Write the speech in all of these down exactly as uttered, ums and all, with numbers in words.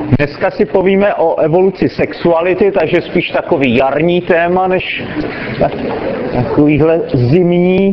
Dneska si povíme o evoluci sexuality, takže spíš takový jarní téma, než takovýhle zimní.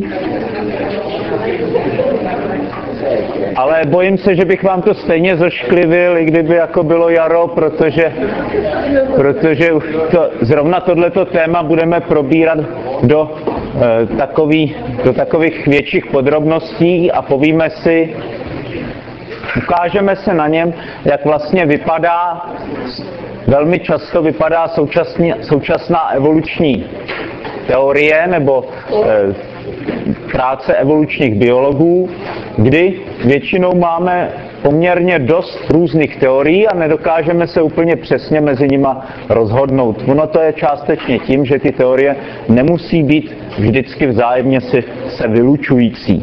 Ale bojím se, že bych vám to stejně zošklivil, i kdyby jako bylo jaro, protože, protože už to, zrovna tohleto téma budeme probírat do, eh, takový, do takových větších podrobností a povíme si, ukážeme se na něm, jak vlastně vypadá, velmi často vypadá současný, současná evoluční teorie nebo eh, práce evolučních biologů, kdy většinou máme poměrně dost různých teorií a nedokážeme se úplně přesně mezi nima rozhodnout. Ono to je částečně tím, že ty teorie nemusí být vždycky vzájemně si, se vylučující.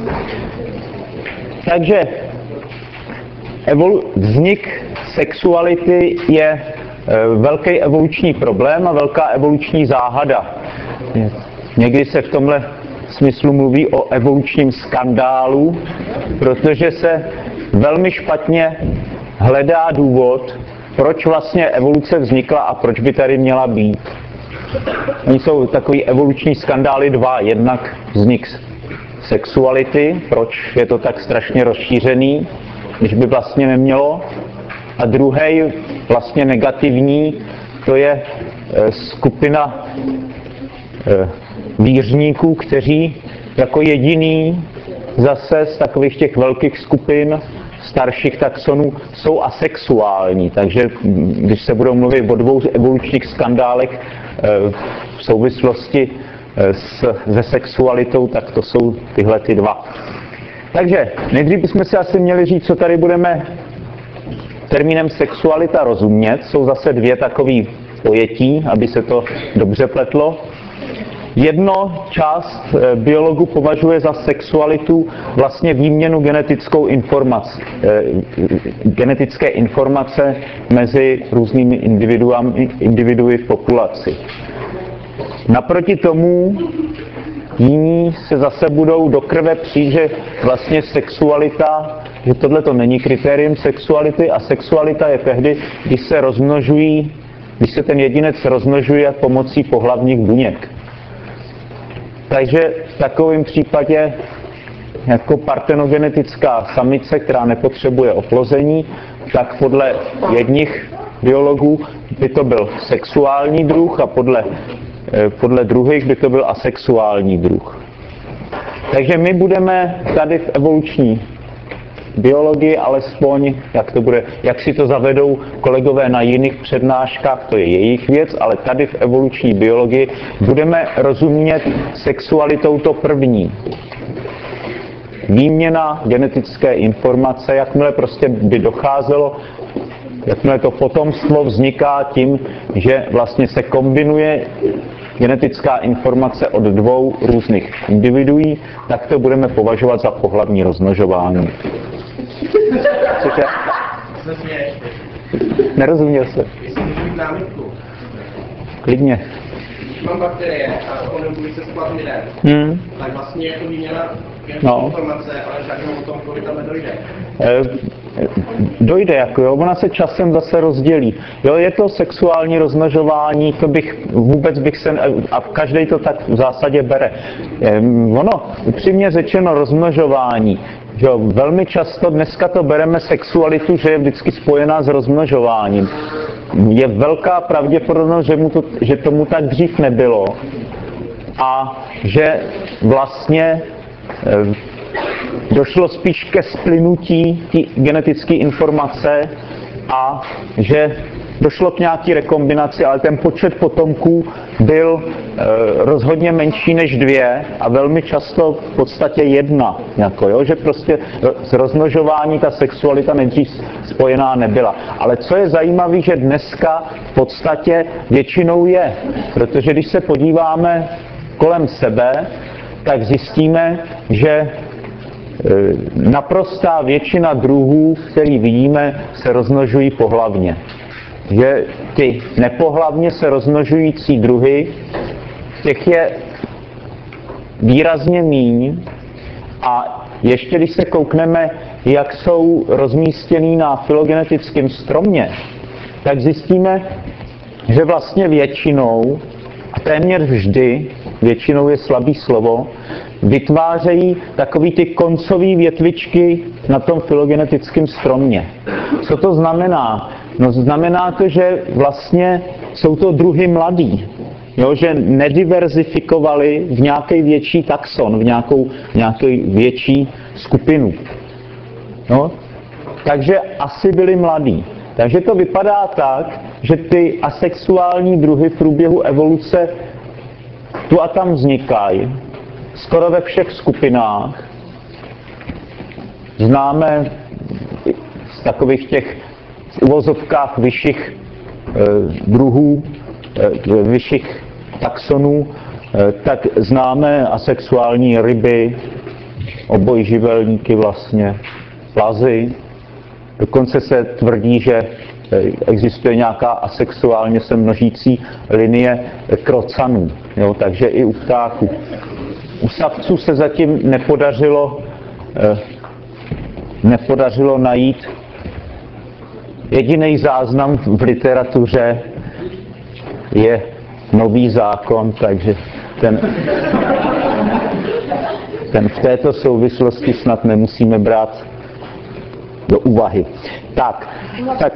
Takže evolu- vznik sexuality je e, velký evoluční problém a velká evoluční záhada. Někdy se v tomhle smyslu mluví o evolučním skandálu, protože se velmi špatně hledá důvod, proč vlastně evoluce vznikla a proč by tady měla být. Oni jsou takový evoluční skandály dva. Jednak vznik sexuality, proč je to tak strašně rozšířený, když by vlastně nemělo. A druhý, vlastně negativní, to je skupina vířníků, kteří jako jediný zase z takových těch velkých skupin starších taxonů jsou asexuální. Takže když se budou mluvit o dvou evolučních skandálech v souvislosti s, se sexualitou, tak to jsou tyhle ty dva. Takže nejdřív bychom si asi měli říct, co tady budeme termínem sexualita rozumět. Jsou zase dvě takové pojetí, aby se to dobře pletlo. Jedno část biologů považuje za sexualitu vlastně výměnu genetickou informaci, genetické informace mezi různými individuy v populaci. Naproti tomu jiní se zase budou do krve přijít, že vlastně sexualita, že tohle to není kritérium sexuality a sexualita je tehdy, když se rozmnožují, když se ten jedinec rozmnožuje pomocí pohlavních buněk. Takže v takovém případě jako partenogenetická samice, která nepotřebuje oplození, tak podle jedních biologů by to byl sexuální druh a podle, podle druhých by to byl asexuální druh. Takže my budeme tady v evoluční biologii alespoň, jak to bude, jak si to zavedou kolegové na jiných přednáškách, to je jejich věc, ale tady v evoluční biologii budeme rozumět sexualitou to první. Výměna genetické informace, jakmile prostě by docházelo, jakmile to potomstvo vzniká tím, že vlastně se kombinuje genetická informace od dvou různých individuí, tak to budeme považovat za pohlavní rozmnožování. Cože? Nerozuměl se. Klidně. Když mám bakterie a kondenguji se s plasmidem, hmm. tak vlastně je to výměna no. informace, ale žádnému potomkovi tam nedojde. E, dojde, jako jo, ona se časem zase rozdělí. Jo, je to sexuální rozmnožování, to bych, vůbec bych se, a každý to tak v zásadě bere. E, ono, upřímně řečeno, rozmnožování, že jo, velmi často dneska to bereme sexualitu, že je vždycky spojená s rozmnožováním. Je velká pravděpodobnost, že, mu to, že tomu tak dřív nebylo a že vlastně e, došlo spíš ke splynutí genetické informace a že došlo k nějaké rekombinaci, ale ten počet potomků byl e, rozhodně menší než dvě a velmi často v podstatě jedna. Jako, jo? Že prostě z rozmnožování ta sexualita nejdřív spojená nebyla. Ale co je zajímavé, že dneska v podstatě většinou je, protože když se podíváme kolem sebe, tak zjistíme, že naprostá většina druhů, který vidíme, se rozmnožují pohlavně. Že ty nepohlavně se rozmnožující druhy, těch je výrazně míň a ještě když se koukneme jak jsou rozmístěný na filogenetickém stromě, tak zjistíme, že vlastně většinou, a téměř vždy, většinou je slabý slovo, vytvářejí takový ty koncové větvičky na tom filogenetickém stromě. Co to znamená? No znamená to, že vlastně jsou to druhy mladý, jo, že nediverzifikovali v nějaký větší taxon, v nějakou, nějaký větší skupinu. No? Takže asi byli mladí. Takže to vypadá tak, že ty asexuální druhy v průběhu evoluce tu a tam vznikají. Skoro ve všech skupinách. Známe z takových těch v uvozovkách vyšších eh, druhů, eh, vyšších taxonů, eh, tak známe asexuální ryby, obojživelníky vlastně, plazy. Dokonce se tvrdí, že existuje nějaká asexuálně se množící linie krocanů, jo, takže i u ptáků. U savců se zatím nepodařilo, eh, nepodařilo najít jediný záznam v literatuře je Nový zákon, takže ten, ten v této souvislosti snad nemusíme brát do úvahy. Tak, tak.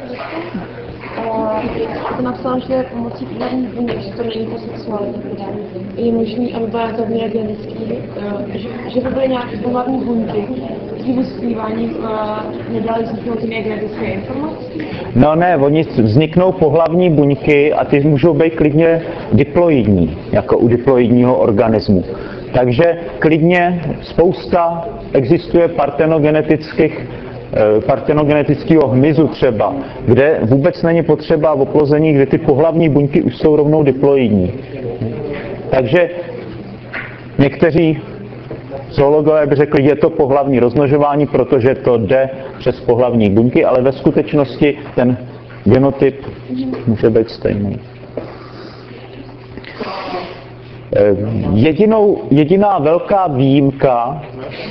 Jste napsal, že pomocí pohlavních buněk, že to není to sexuální, je možný, aby byla to genetický, že, že by byly nějaké pohlavní buňky, které by skrývání nedali vzniknout ty genetické informace? No ne, oni vzniknou pohlavní buňky a ty můžou být klidně diploidní, jako u diploidního organismu. Takže klidně spousta existuje partenogenetických partenogenetického hmyzu třeba, kde vůbec není potřeba oplození, kde ty pohlavní buňky už jsou rovnou diploidní. Takže někteří zoologové by řekli, že je to pohlavní rozmnožování, protože to jde přes pohlavní buňky, ale ve skutečnosti ten genotyp může být stejný. Jedinou, jediná velká výjimka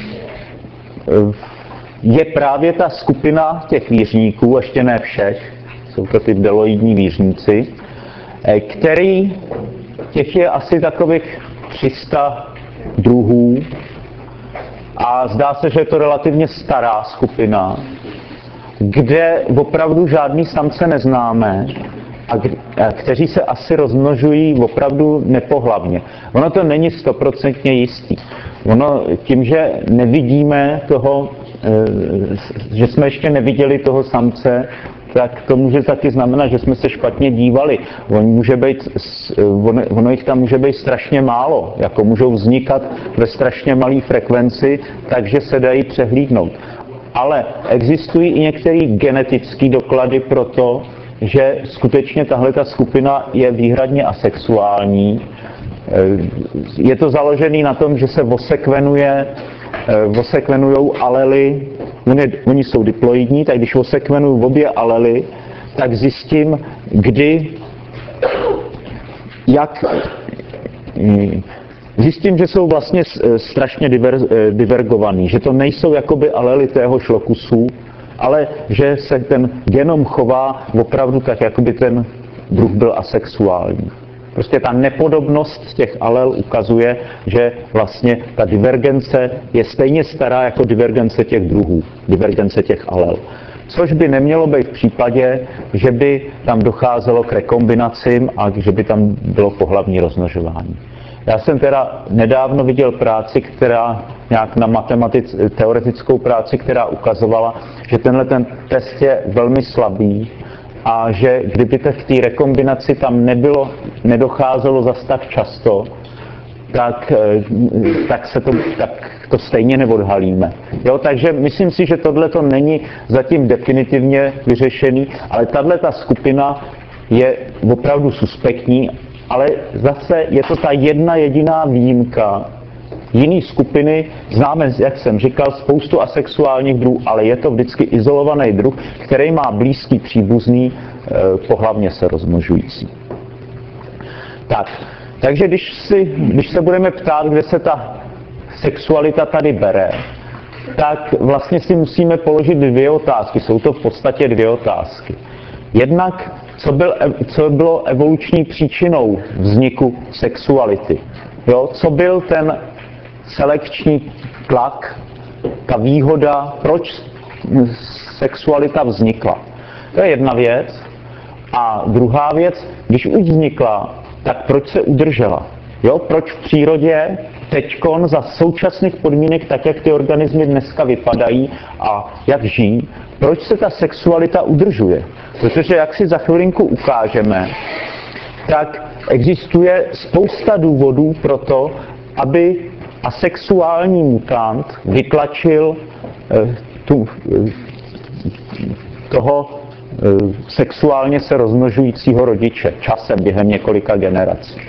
je právě ta skupina těch vířníků, ještě ne všech, jsou to ty bdeloidní vířníci, který, těch je asi takových tři sta druhů a zdá se, že je to relativně stará skupina, kde opravdu žádný samce neznáme a kteří se asi rozmnožují opravdu nepohlavně. Ono to není stoprocentně jistý. Ono tím, že nevidíme toho, že jsme ještě neviděli toho samce, tak to může taky znamenat, že jsme se špatně dívali. On může být, ono, ono jich tam může být strašně málo, jako můžou vznikat ve strašně malé frekvenci, takže se dají přehlídnout. Ale existují i některé genetické doklady pro to, že skutečně tahle ta skupina je výhradně asexuální. Je to založené na tom, že se osekvenuje osekvenujou alely, oni, oni jsou diploidní, tak když osekvenuju obě alely, tak zjistím, kdy, jak, zjistím, že jsou vlastně strašně diver, divergovaný, že to nejsou jakoby alely téhož lokusu, ale že se ten genom chová opravdu tak, jakoby ten druh byl asexuální. Prostě ta nepodobnost těch alel ukazuje, že vlastně ta divergence je stejně stará jako divergence těch druhů, divergence těch alel. Což by nemělo být v případě, že by tam docházelo k rekombinacím a že by tam bylo pohlavní rozmnožování. Já jsem teda nedávno viděl práci, která nějak na matematic, teoretickou práci, která ukazovala, že tenhle ten test je velmi slabý, a že kdyby k té rekombinaci tam nebylo, nedocházelo zas tak často, tak, tak, se to, tak to stejně neodhalíme. Jo, takže myslím si, že tohle to není zatím definitivně vyřešený, ale tato skupina je opravdu suspektní, ale zase je to ta jedna jediná výjimka. Jiný skupiny známe, jak jsem říkal, spoustu asexuálních druhů, ale je to vždycky izolovaný druh, který má blízký příbuzný eh, pohlavně se rozmnožující. Tak, takže když, si, když se budeme ptát, kde se ta sexualita tady bere, tak vlastně si musíme položit dvě otázky. Jsou to v podstatě dvě otázky. Jednak, co, byl, co bylo evoluční příčinou vzniku sexuality? Jo? Co byl ten selekční tlak, ta výhoda, proč sexualita vznikla? To je jedna věc. A druhá věc, když už vznikla, tak proč se udržela? Jo? Proč v přírodě teďkon za současných podmínek, tak jak ty organismy dneska vypadají a jak žijí, proč se ta sexualita udržuje? Protože jak si za chvilinku ukážeme, tak existuje spousta důvodů pro to, aby asexuální mutant vytlačil eh, tu, eh, toho eh, sexuálně se rozmnožujícího rodiče časem během několika generací.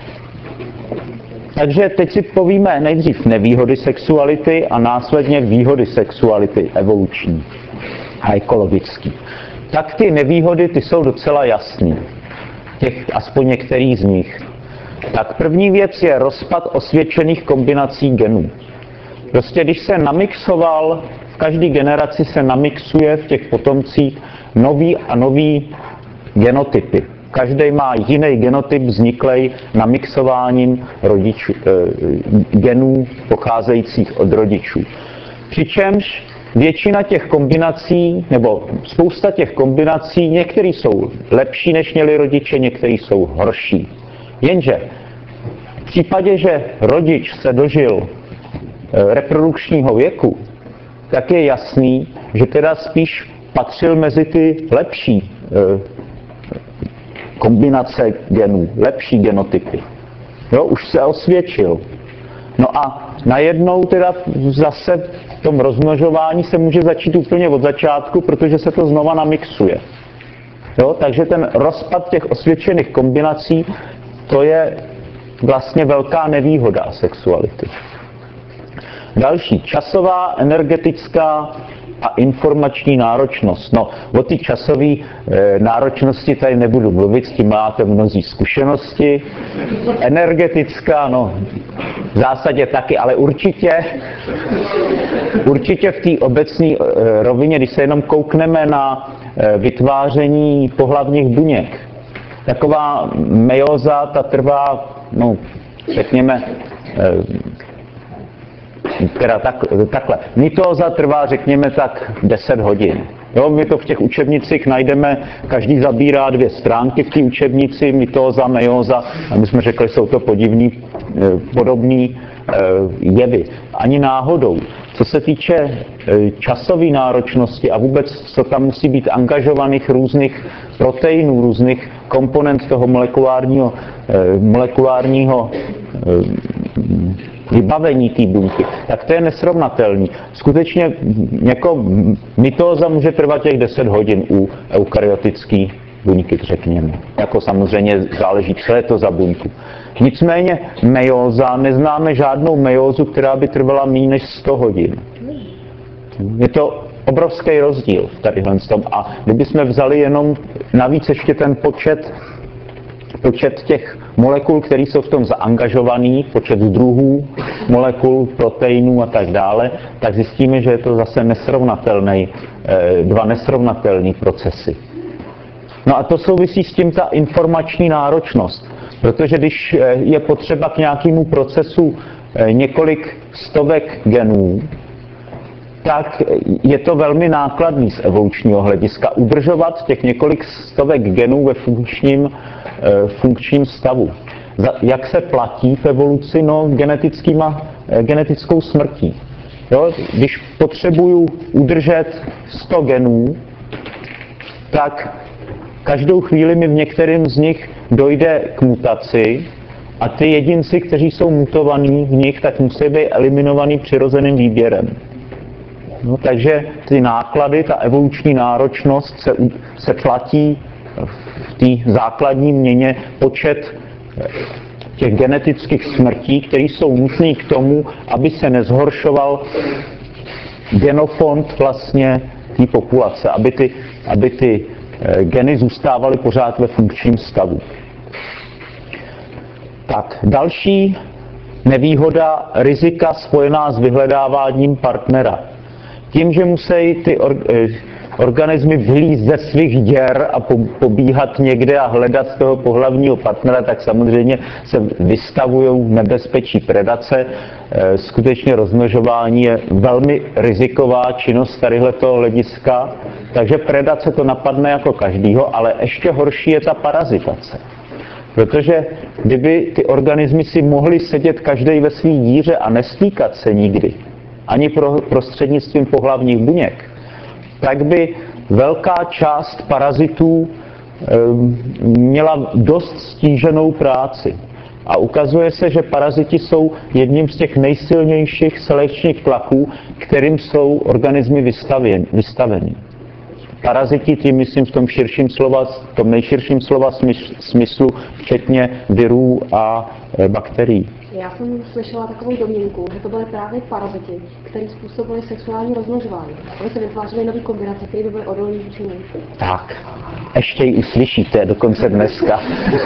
Takže teď si povíme nejdřív nevýhody sexuality a následně výhody sexuality evoluční a ekologický. Tak ty nevýhody, ty jsou docela jasný. Těch, aspoň některý z nich. Tak první věc je rozpad osvědčených kombinací genů. Prostě když se namixoval, v každé generaci se namixuje v těch potomcích nový a nový genotypy. Každý má jiný genotyp vzniklej namixováním rodičů, e, genů pocházejících od rodičů. Přičemž většina těch kombinací, nebo spousta těch kombinací, některé jsou lepší, než měli rodiče, některé jsou horší. Jenže v případě, že rodič se dožil e, reprodukčního věku, tak je jasný, že teda spíš patřil mezi ty lepší e, kombinace genů, lepší genotypy. Jo, už se osvědčil. No a najednou teda zase v tom rozmnožování se může začít úplně od začátku, protože se to znova namixuje. Jo, takže ten rozpad těch osvědčených kombinací, to je vlastně velká nevýhoda sexuality. Další, časová, energetická a informační náročnost. No, o té časové e, náročnosti tady nebudu mluvit, s tím máte mnozí zkušenosti. Energetická, no, v zásadě taky, ale určitě, určitě v té obecné e, rovině, když se jenom koukneme na e, vytváření pohlavních buněk, taková mejóza, ta trvá, no, řekněme, e, teda tak, takhle. Mitóza trvá, řekněme, tak deset hodin. Jo, my to v těch učebnicích najdeme, každý zabírá dvě stránky v té učebnici, mitóza, mejóza, a my jsme řekli, jsou to podivný, podobný jevy. Ani náhodou. Co se týče časové náročnosti a vůbec, co tam musí být angažovaných různých proteinů, různých komponent toho molekulárního, molekulárního vybavení té buňky, tak to je nesrovnatelný. Skutečně jako mitóza může trvat těch deset hodin u eukaryotické buňky, řekněme. Jako samozřejmě záleží, co je to za buňku. Nicméně mejóza, neznáme žádnou mejózu, která by trvala méně než sto hodin. Je to obrovský rozdíl v tadyhle tom. A kdybychom vzali jenom navíc ještě ten počet počet těch molekul, které jsou v tom zaangažovaný, počet druhů, molekul, proteinů a tak dále, tak zjistíme, že je to zase nesrovnatelný, dva nesrovnatelné procesy. No a to souvisí s tím ta informační náročnost, protože když je potřeba k nějakému procesu několik stovek genů, tak je to velmi nákladný z evolučního hlediska udržovat těch několik stovek genů ve funkčním, funkčním stavu. Jak se platí v evoluci? No, genetickýma, genetickou smrtí. Jo? Když potřebuju udržet sto genů, tak každou chvíli mi v některém z nich dojde k mutaci a ty jedinci, kteří jsou mutovaní v nich, tak musí být eliminovaný přirozeným výběrem. No, takže ty náklady, ta evoluční náročnost se, se platí v té základní měně počet těch genetických smrtí, které jsou nutné k tomu, aby se nezhoršoval genofond vlastně té populace, aby ty, aby ty geny zůstávaly pořád ve funkčním stavu. Tak, další nevýhoda rizika spojená s vyhledáváním partnera. Tím, že musí ty or, organismy vylízt ze svých děr a po, pobíhat někde a hledat toho pohlavního partnera, tak samozřejmě se vystavují nebezpečí predace. Skutečně rozmnožování je velmi riziková činnost z tadyhletoho hlediska, takže predace to napadne jako každýho, ale ještě horší je ta parazitace. Protože kdyby ty organismy si mohly sedět každý ve svý díře a nestýkat se nikdy, ani pro, prostřednictvím pohlavních buněk, tak by velká část parazitů e, měla dost stíženou práci. A ukazuje se, že paraziti jsou jedním z těch nejsilnějších selekčních tlaků, kterým jsou organismy vystaveni. Paraziti, tím myslím v tom širším slova, v tom nejširším slova smyslu, včetně virů a e, bakterií. Já jsem slyšela takovou domněnku, že to byly právě paraziti, kteří způsobili sexuální rozmnožování. Aby se vytvářely nové kombinace, které by byly odolné vůči nim. Tak, ještě ji uslyšíte, dokonce dneska.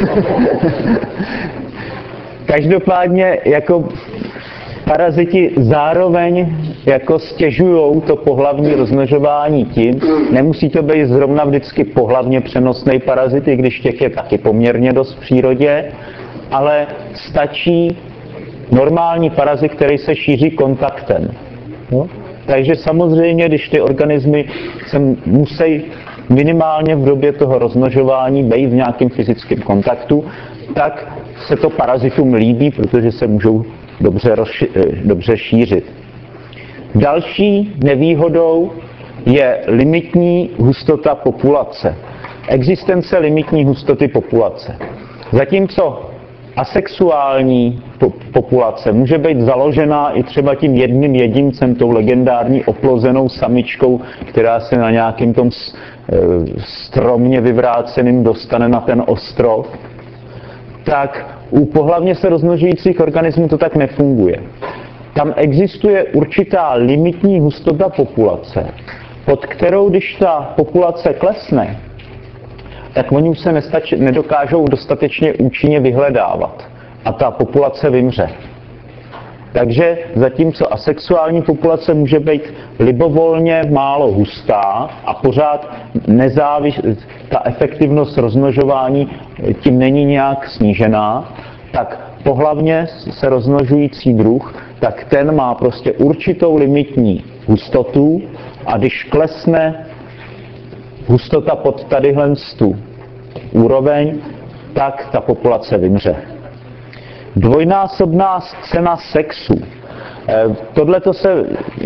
Každopádně jako paraziti zároveň jako stěžujou to pohlavní rozmnožování tím, nemusí to být zrovna vždycky pohlavně přenosný parazit, i když těch je taky poměrně dost v přírodě, ale stačí normální parazit, který se šíří kontaktem. No? Takže samozřejmě, když ty organismy se musí minimálně v době toho rozmnožování být v nějakém fyzickém kontaktu, tak se to parazitům líbí, protože se můžou dobře, rozši- dobře šířit. Další nevýhodou je limitní hustota populace. Existence limitní hustoty populace. Zatímco asexuální populace může být založená i třeba tím jedním jedincem, tou legendární oplozenou samičkou, která se na nějakém tom stromně vyvráceným dostane na ten ostrov, tak u pohlavně se rozmnožujících organismů to tak nefunguje. Tam existuje určitá limitní hustota populace, pod kterou, když ta populace klesne, tak oni už se nestač, nedokážou dostatečně účinně vyhledávat a ta populace vymře. Takže zatímco asexuální populace může být libovolně málo hustá a pořád nezávis, ta efektivnost rozmnožování tím není nějak snížená, tak pohlavně se rozmnožující druh, tak ten má prostě určitou limitní hustotu a když klesne hustota pod tadyhle tu úroveň, tak ta populace vymře. Dvojnásobná cena sexu. Tohle to se,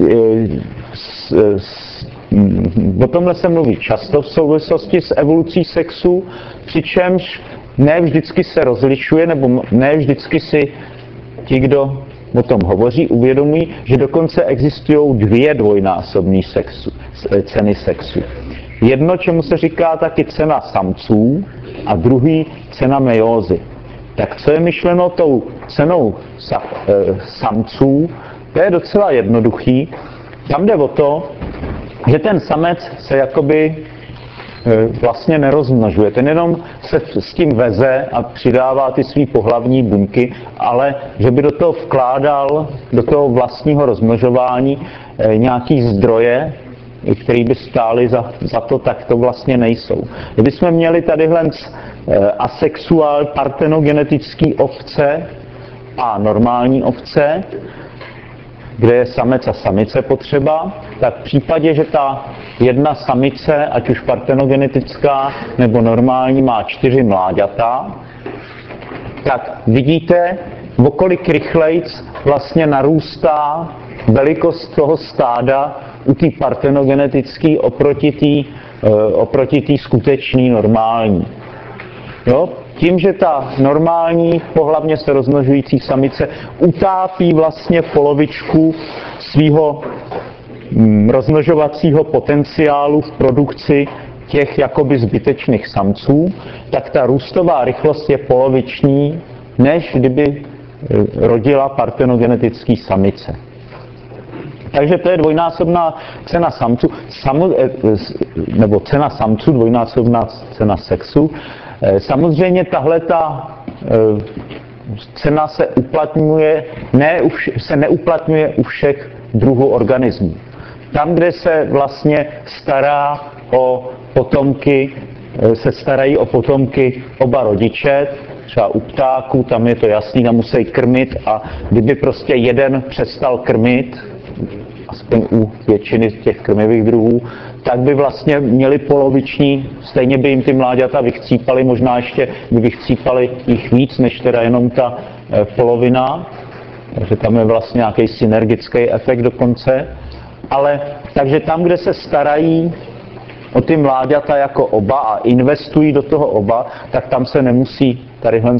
o tomhle se mluví často v souvislosti s evolucí sexu, přičemž ne vždycky se rozlišuje, nebo ne vždycky si ti, kdo o tom hovoří, uvědomují, že dokonce existují dvě dvojnásobné sexu, ceny sexu. Jedno, čemu se říká taky cena samců, a druhý cena mejózy. Tak co je myšleno tou cenou sa, e, samců, to je docela jednoduchý. Tam jde o to, že ten samec se jakoby e, vlastně nerozmnožuje. Ten jenom se s tím veze a přidává ty svý pohlavní buňky, ale že by do toho vkládal, do toho vlastního rozmnožování e, nějaký zdroje, který by stály za, za to, tak to vlastně nejsou. Kdybychom měli tadyhle asexuál partenogenetický ovce a normální ovce, kde je samec a samice potřeba, tak v případě, že ta jedna samice, ať už partenogenetická nebo normální, má čtyři mláďata, tak vidíte, o kolik rychlejc vlastně narůstá velikost toho stáda u té partenogenetické oproti té oproti té skutečné normální. Jo? Tím, že ta normální pohlavně se rozmnožující samice utápí vlastně polovičku svého mm, rozmnožovacího potenciálu v produkci těch jakoby zbytečných samců, tak ta růstová rychlost je poloviční, než kdyby rodila partenogenetický samice. Takže to je dvojnásobná cena samců, samo, nebo cena samců, dvojnásobná cena sexu. Samozřejmě tahleta cena se uplatňuje, ne, se neuplatňuje u všech druhů organismů. Tam, kde se vlastně stará o potomky, se starají o potomky oba rodiče, třeba u ptáků, tam je to jasný, tam musí krmit a kdyby prostě jeden přestal krmit, aspoň u většiny těch krmivých druhů, tak by vlastně měli poloviční, stejně by jim ty mláďata vychcípaly, možná ještě by vychcípaly jich víc, než teda jenom ta e, polovina, takže tam je vlastně nějaký synergický efekt dokonce, ale takže tam, kde se starají o ty mláďata jako oba a investují do toho oba, tak tam se nemusí tadyhle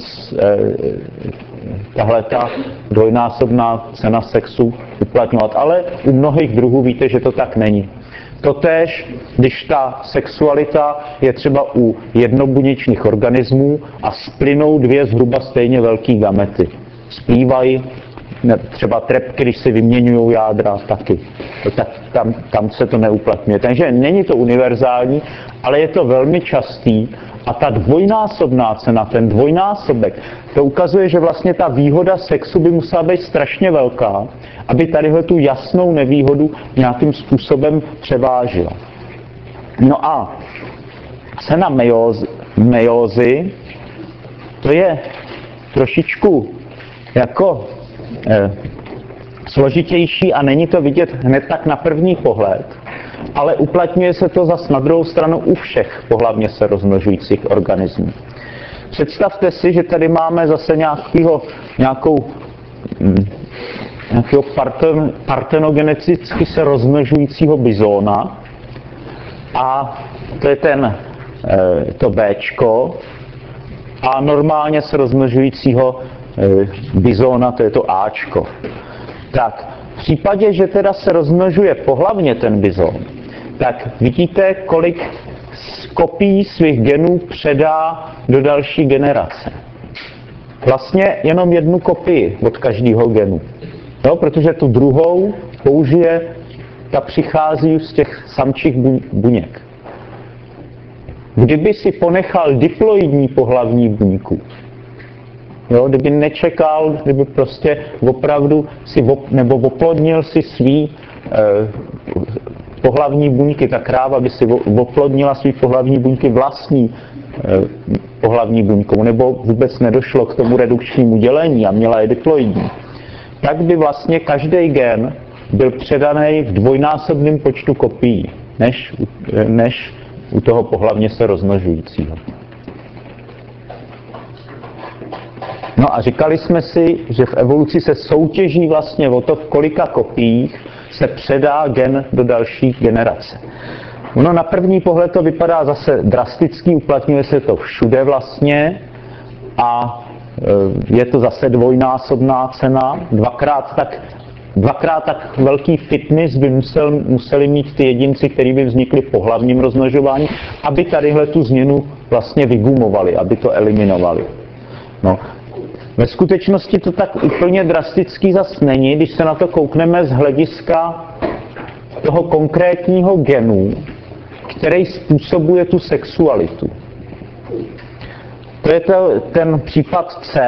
tahle ta dvojnásobná cena sexu uplatňovat. Ale u mnohých druhů víte, že to tak není. Totéž, když ta sexualita je třeba u jednobuněčných organismů a splynou dvě zhruba stejně velký gamety. Splývají třeba trepky, když si vyměňují jádra, taky. Tak tam, tam se to neuplatňuje. Takže není to univerzální, ale je to velmi častý a ta dvojnásobná cena, ten dvojnásobek, to ukazuje, že vlastně ta výhoda sexu by musela být strašně velká, aby tadyhle tu jasnou nevýhodu nějakým způsobem převážila. No a cena meiózy, meiózy to je trošičku jako eh, složitější a není to vidět hned tak na první pohled, ale uplatňuje se to zas na druhou stranu u všech pohlavně se rozmnožujících organismů. Představte si, že tady máme zase nějakýho, nějakou, nějakého parten, partenogeneticky se rozmnožujícího bizóna a to je ten, to Bčko a normálně se rozmnožujícího bizóna, to je to Ačko. Tak v případě, že teda se rozmnožuje pohlavně ten bizón, tak vidíte, kolik kopií svých genů předá do další generace. Vlastně jenom jednu kopii od každého genu. No, protože tu druhou použije, ta přichází z těch samčích buněk. Kdyby si ponechal diploidní pohlavní buňku, jo, kdyby nečekal, kdyby prostě opravdu si op, nebo oplodnil si svý eh, pohlavní buňky, ta kráva by si oplodnila svý pohlavní buňky vlastní eh, pohlavní buňkou, nebo vůbec nedošlo k tomu redukčnímu dělení a měla je diploidní, tak by vlastně každý gen byl předaný v dvojnásobném počtu kopií, než, než u toho pohlavně se rozmnožujícího. No a říkali jsme si, že v evoluci se soutěží vlastně o to, v kolika kopiích se předá gen do další generace. Ono na první pohled to vypadá zase drasticky, uplatňuje se to všude vlastně a je to zase dvojnásobná cena, dvakrát tak, dvakrát tak velký fitness by musel, museli mít ty jedinci, kteří by vznikli po hlavním rozmnožování, aby tadyhle tu změnu vlastně vygumovali, aby to eliminovali. No. Ve skutečnosti to tak úplně drastický zas není, když se na to koukneme z hlediska toho konkrétního genu, který způsobuje tu sexualitu. To je to, ten případ C,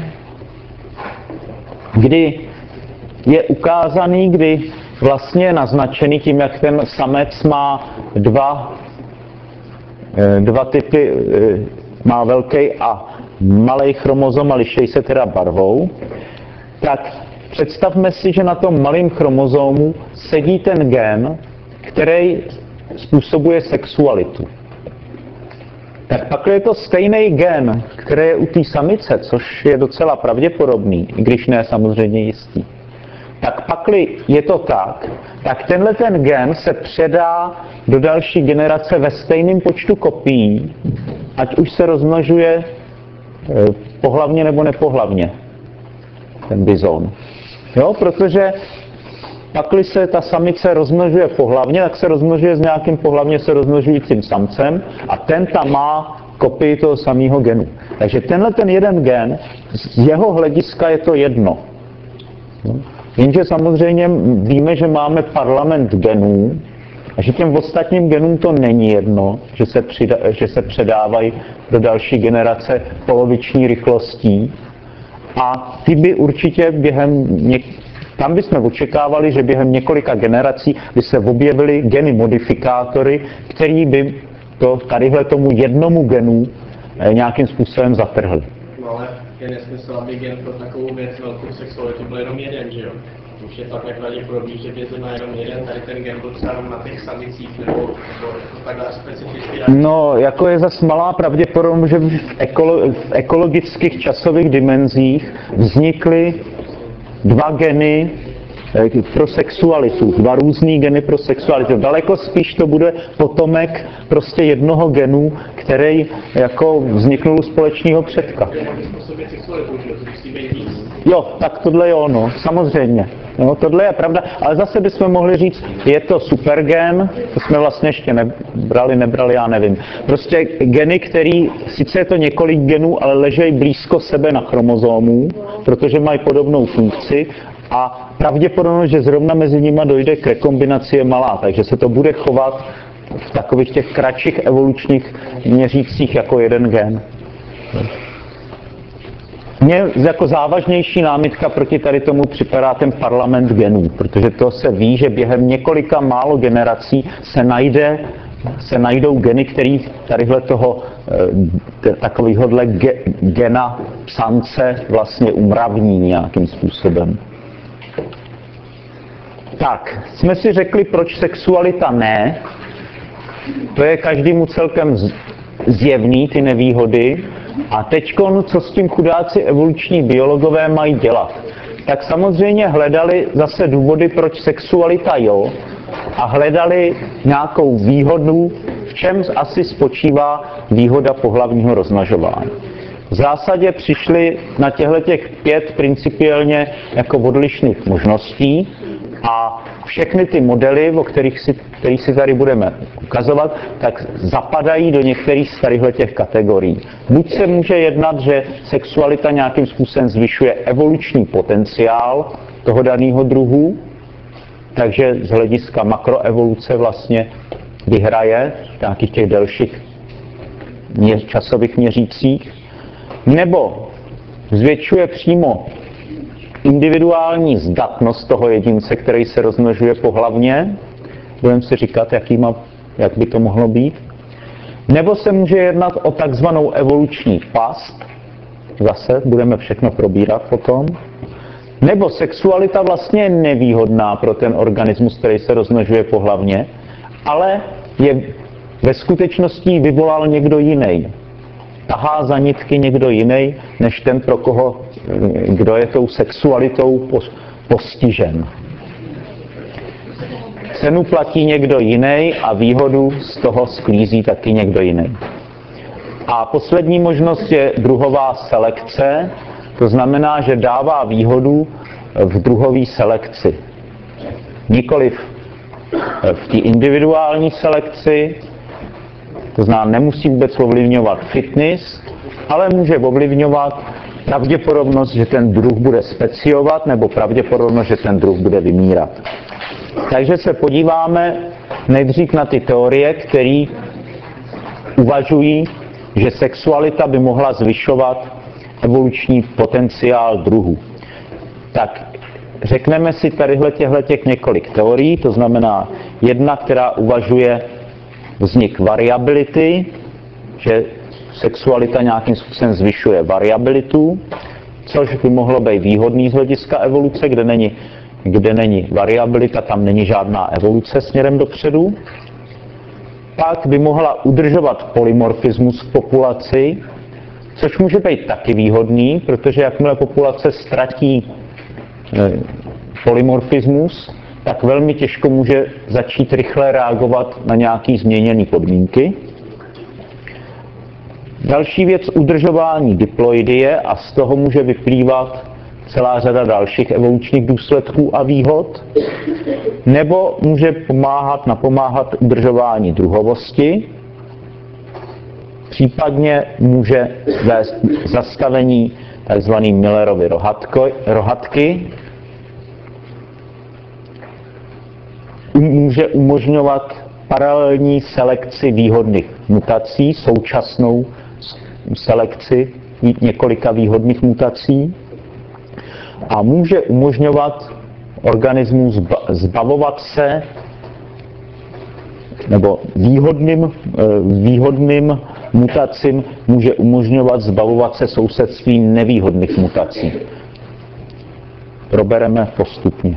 kdy je ukázaný, kdy vlastně je naznačený tím, jak ten samec má dva, dva typy, má velký a malý chromozom a liší se teda barvou, tak představme si, že na tom malém chromozomu sedí ten gen, který způsobuje sexualitu. Tak pak je to stejný gen, který je u té samice, což je docela pravděpodobný, i když ne samozřejmě jistý. Tak pakli je to tak, tak tenhle ten gen se předá do další generace ve stejném počtu kopií, ať už se rozmnožuje pohlavně nebo nepohlavně, ten bizón. Jo, protože pakli se ta samice rozmnožuje pohlavně, tak se rozmnožuje s nějakým pohlavně se rozmnožujícím samcem a ten tam má kopii toho samého genu. Takže tenhle ten jeden gen, z jeho hlediska je to jedno. Jo. Jenže samozřejmě víme, že máme parlament genů a že těm ostatním genům to není jedno, že se, přida- že se předávají do další generace poloviční rychlostí, A ty by určitě během něk... tam bychom očekávali, že během několika generací by se objevily geny modifikátory, který by to tadyhle tomu jednomu genu nějakým způsobem zatrhli. No ale je nesmysl, aby gen pro takovou věc velkou sexualitu byl jenom jeden, že jo? Už je tak nepravděpodobný, že by zrovna jenom jeden, tady ten gen byl třeba na těch samicích, nebo, nebo takhle specificky. No, jako je zas malá pravděpodobnost, že v, ekolo, v ekologických časových dimenzích vznikly dva geny pro sexualitu, dva různý geny pro sexualitu. Daleko spíš to bude potomek prostě jednoho genu, který jako vzniknul u společného předka. Jo, tak tohle je ono, samozřejmě. No, tohle je pravda, ale zase bychom mohli říct, je to supergen, to jsme vlastně ještě nebrali, nebrali, já nevím. Prostě geny, který, sice je to několik genů, ale ležejí blízko sebe na chromozomu, protože mají podobnou funkci, a pravděpodobnost, že zrovna mezi nimi dojde k rekombinaci, je malá, takže se to bude chovat v takových těch kratších evolučních měřících jako jeden gen. Mně jako závažnější námitka proti tady tomu připadá ten parlament genů, protože to se ví, že během několika málo generací se najde se najdou geny, které tadyhle toho takovýhodle ge, gena psance vlastně umravní nějakým způsobem. Tak, jsme si řekli, proč sexualita ne. To je každému celkem zjevný, ty nevýhody. A teďkon, co s tím chudáci evoluční biologové mají dělat? Tak samozřejmě hledali zase důvody, proč sexualita jo, a hledali nějakou výhodu, v čem asi spočívá výhoda pohlavního rozmnožování. V zásadě přišli na těchto pět principiálně jako odlišných možností a všechny ty modely, o kterých si, kterých si tady budeme ukazovat, tak zapadají do některých z těch kategorií. Buď se může jednat, že sexualita nějakým způsobem zvyšuje evoluční potenciál toho daného druhu, takže z hlediska makroevoluce vlastně vyhraje v nějakých těch delších časových měřících, nebo zvětšuje přímo individuální zdatnost toho jedince, který se rozmnožuje pohlavně, budeme si říkat, jaký má, jak by to mohlo být, nebo se může jednat o takzvanou evoluční past, zase budeme všechno probírat potom, nebo sexualita vlastně je nevýhodná pro ten organismus, který se rozmnožuje pohlavně, ale je ve skutečnosti vyvolal někdo jiný. Tahá za nitky někdo jiný, než ten, pro koho, kdo je tou sexualitou postižen. Cenu platí někdo jiný a výhodu z toho sklízí taky někdo jiný. A poslední možnost je druhová selekce, to znamená, že dává výhodu v druhové selekci. Nikoliv v té individuální selekci, to znamená, nemusí vůbec ovlivňovat fitness, ale může ovlivňovat pravděpodobnost, že ten druh bude speciovat, nebo pravděpodobnost, že ten druh bude vymírat. Takže se podíváme nejdřív na ty teorie, které uvažují, že sexualita by mohla zvyšovat evoluční potenciál druhu. Tak řekneme si tadyhle těch několik teorií, to znamená jedna, která uvažuje vznik variability, že sexualita nějakým způsobem zvyšuje variabilitu, což by mohlo být výhodný z hlediska evoluce, kde není, kde není variabilita, tam není žádná evoluce směrem dopředu. Pak by mohla udržovat polymorfismus v populaci, což může být taky výhodný, protože jakmile populace ztratí polymorfismus, tak velmi těžko může začít rychle reagovat na nějaké změněné podmínky. Další věc, udržování diploidie, a z toho může vyplývat celá řada dalších evolučních důsledků a výhod. Nebo může pomáhat, napomáhat udržování druhovosti, případně může vést zastavení tzv. Millerovy rohatky, může umožňovat paralelní selekci výhodných mutací, současnou selekci několika výhodných mutací. a může umožňovat organismu zbavovat se nebo výhodným, výhodným mutacím může umožňovat zbavovat se sousedství nevýhodných mutací. Probereme postupně.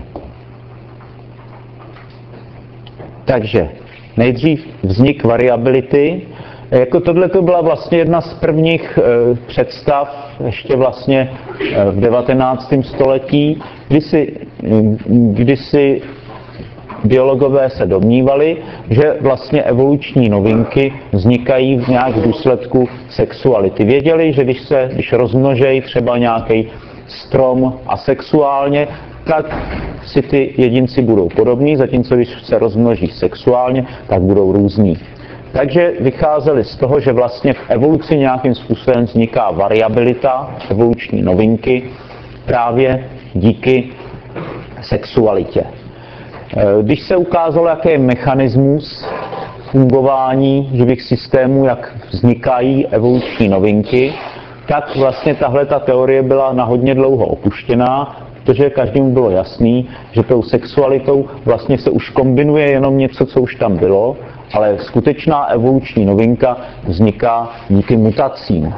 Takže nejdřív vznik variability. Jako tohle to byla vlastně jedna z prvních e, představ ještě vlastně e, v devatenáctém století, kdy si, kdy si biologové se domnívali, že vlastně evoluční novinky vznikají v nějak v důsledku sexuality. Věděli, že když se když rozmnožejí třeba nějaký strom asexuálně, tak si ty jedinci budou podobní, zatímco když se rozmnoží sexuálně, tak budou různí. Takže vycházeli z toho, že vlastně v evoluci nějakým způsobem vzniká variabilita, evoluční novinky, právě díky sexualitě. Když se ukázalo, jaký je mechanismus fungování živých systémů, jak vznikají evoluční novinky, tak vlastně tahle ta teorie byla na hodně dlouho opuštěná, protože každému bylo jasný, že tou sexualitou vlastně se už kombinuje jenom něco, co už tam bylo, ale skutečná evoluční novinka vzniká díky mutacím.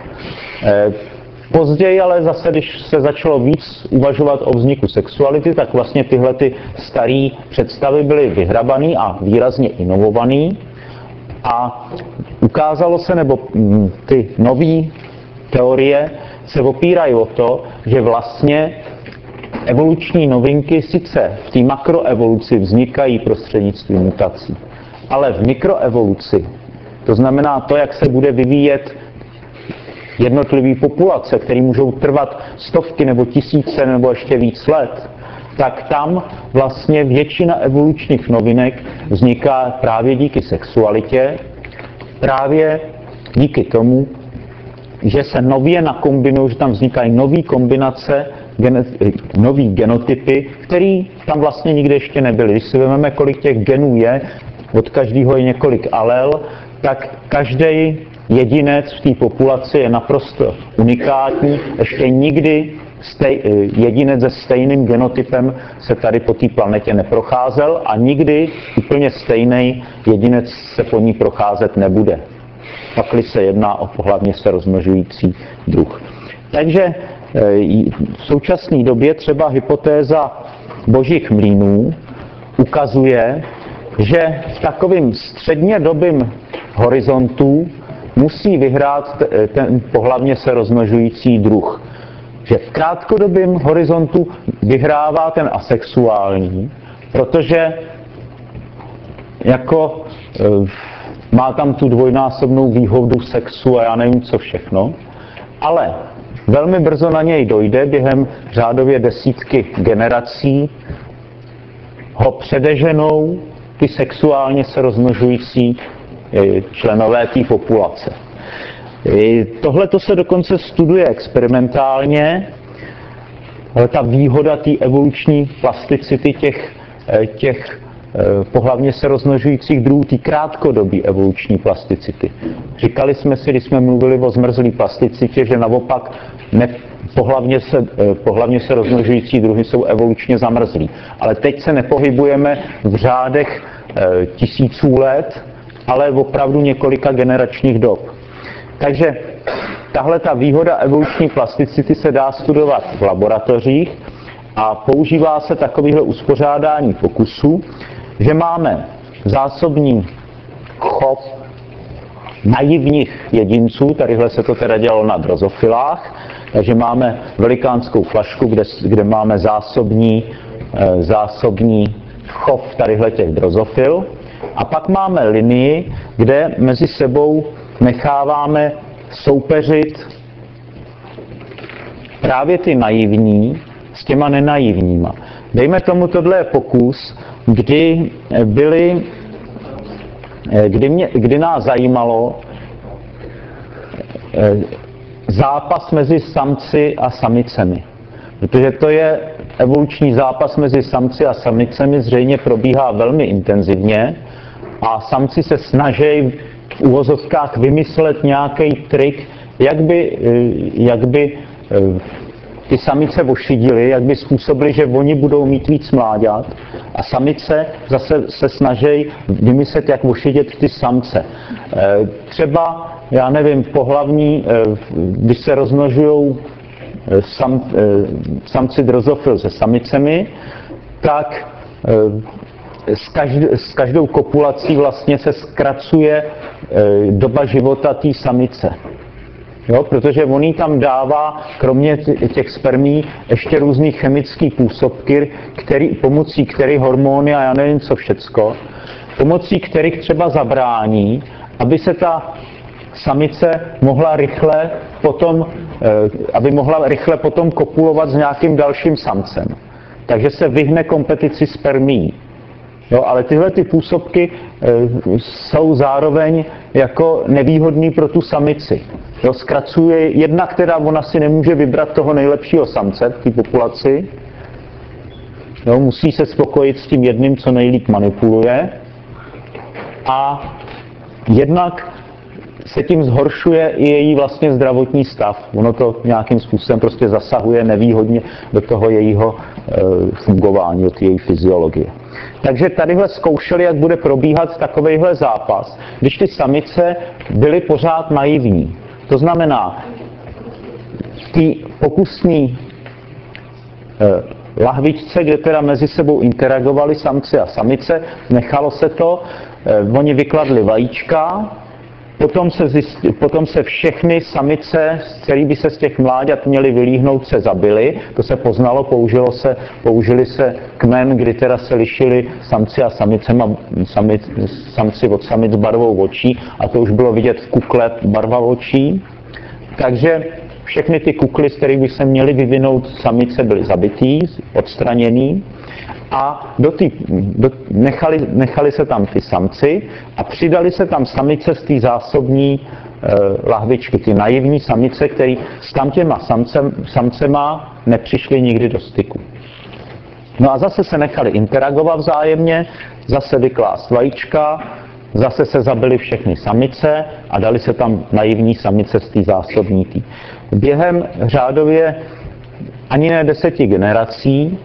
Později ale zase, když se začalo víc uvažovat o vzniku sexuality, tak vlastně tyhle ty staré představy byly vyhrabané a výrazně inovované. A ukázalo se, nebo ty nové teorie se opírají o to, že vlastně evoluční novinky sice v té makroevoluci vznikají prostřednictvím mutací, ale v mikroevoluci, to znamená to, jak se bude vyvíjet jednotlivé populace, které můžou trvat stovky nebo tisíce nebo ještě víc let, tak tam vlastně většina evolučních novinek vzniká právě díky sexualitě, právě díky tomu, že se nově nakombinují, že tam vznikají nové kombinace, nový genotypy, které tam vlastně nikdy ještě nebyly. Když si vezmeme, kolik těch genů je, od každého je několik alel, tak každý jedinec v té populaci je naprosto unikátní. Ještě nikdy stej, jedinec se stejným genotypem se tady po té planetě neprocházel a nikdy úplně stejný jedinec se po ní procházet nebude. Pakli se jedná o pohlavně se rozmnožující druh. Takže v současné době třeba hypotéza božích mlýnů ukazuje, že v takovým střednědobým horizontu musí vyhrát ten pohlavně se rozmnožující druh. Že v krátkodobém horizontu vyhrává ten asexuální, protože jako má tam tu dvojnásobnou výhodu sexu a já nevím co všechno, ale velmi brzo na něj dojde, během řádově desítky generací ho předeženou ty sexuálně se rozmnožující členové té populace. Tohle to se dokonce studuje experimentálně, ale ta výhoda té evoluční plasticity těch, těch pohlavně se rozmnožujících druhů, té krátkodobé evoluční plasticity. Říkali jsme si, když jsme mluvili o zmrzlé plasticitě, že naopak ne, pohlavně, se, pohlavně se rozmnožující druhy jsou evolučně zamrzlí. Ale teď se nepohybujeme v řádech e, tisíců let, ale opravdu několika generačních dob. Takže tahle ta výhoda evoluční plasticity se dá studovat v laboratořích a používá se takovýhle uspořádání pokusů, že máme zásobní chov naivních jedinců, tadyhle se to teda dělalo na drozofilách, takže máme velikánskou flašku, kde, kde máme zásobní, zásobní chov tadyhle těch drozofil a pak máme linii, kde mezi sebou necháváme soupeřit právě ty naivní s těma nenaivníma. Dejme tomu, tohle je pokus, kdy byli, kdy, mě, kdy nás zajímalo zápas mezi samci a samicemi. Protože to je evoluční zápas mezi samci a samicemi, zřejmě probíhá velmi intenzivně a samci se snaží v uvozovkách vymyslet nějaký trik, jak by, jak by ty samice ošidili, jak by způsobili, že oni budou mít víc mláďat a samice zase se snaží vymyslet, jak ošidit ty samce. Třeba, já nevím, pohlavní, když se rozmnožují sam, samci drozofil se samicemi, tak s, každou, s každou kopulací vlastně se zkracuje doba života té samice. Jo, protože on jí tam dává, kromě těch spermí, ještě různý chemické působky, který, pomocí kterých hormony a já nevím co všecko, pomocí kterých třeba zabrání, aby se ta samice mohla rychle potom, aby mohla rychle potom kopulovat s nějakým dalším samcem. Takže se vyhne kompetici spermií. Jo, ale tyhle ty působky e, jsou zároveň jako nevýhodný pro tu samici. Jo, zkracuje jedna, která ona si nemůže vybrat toho nejlepšího samce v té populaci. Jo, musí se spokojit s tím jedním, co nejlíp manipuluje. A jednak se tím zhoršuje i její vlastně zdravotní stav. Ono to nějakým způsobem prostě zasahuje nevýhodně do toho jejího e, fungování, do té její fyziologie. Takže tadyhle zkoušeli, jak bude probíhat takovejhle zápas, když ty samice byly pořád naivní. To znamená, v té pokusné e, lahvičce, kde teda mezi sebou interagovali samci a samice, nechalo se to, e, oni vykladli vajíčka, Potom se, zjistí, potom se všechny samice, který by se z těch mláďat měly vylíhnout, se zabily. To se poznalo, použilo se, použili se kmen, kdy teda se lišili samci a samicema, samic, samci od samic barvou očí a to už bylo vidět v kukle barva očí. Takže všechny ty kukly, z kterých by se měly vyvinout samice, byly zabitý, odstraněný. A do tý, do, nechali, nechali se tam ty samci a přidali se tam samice z té zásobní e, lahvičky, ty naivní samice, které s tamtěma samcem, samcema nepřišly nikdy do styku. No a zase se nechali interagovat vzájemně, zase vyklást vajíčka, zase se zabily všechny samice a dali se tam naivní samice z té zásobní tý. Během řádově ani ne deseti generací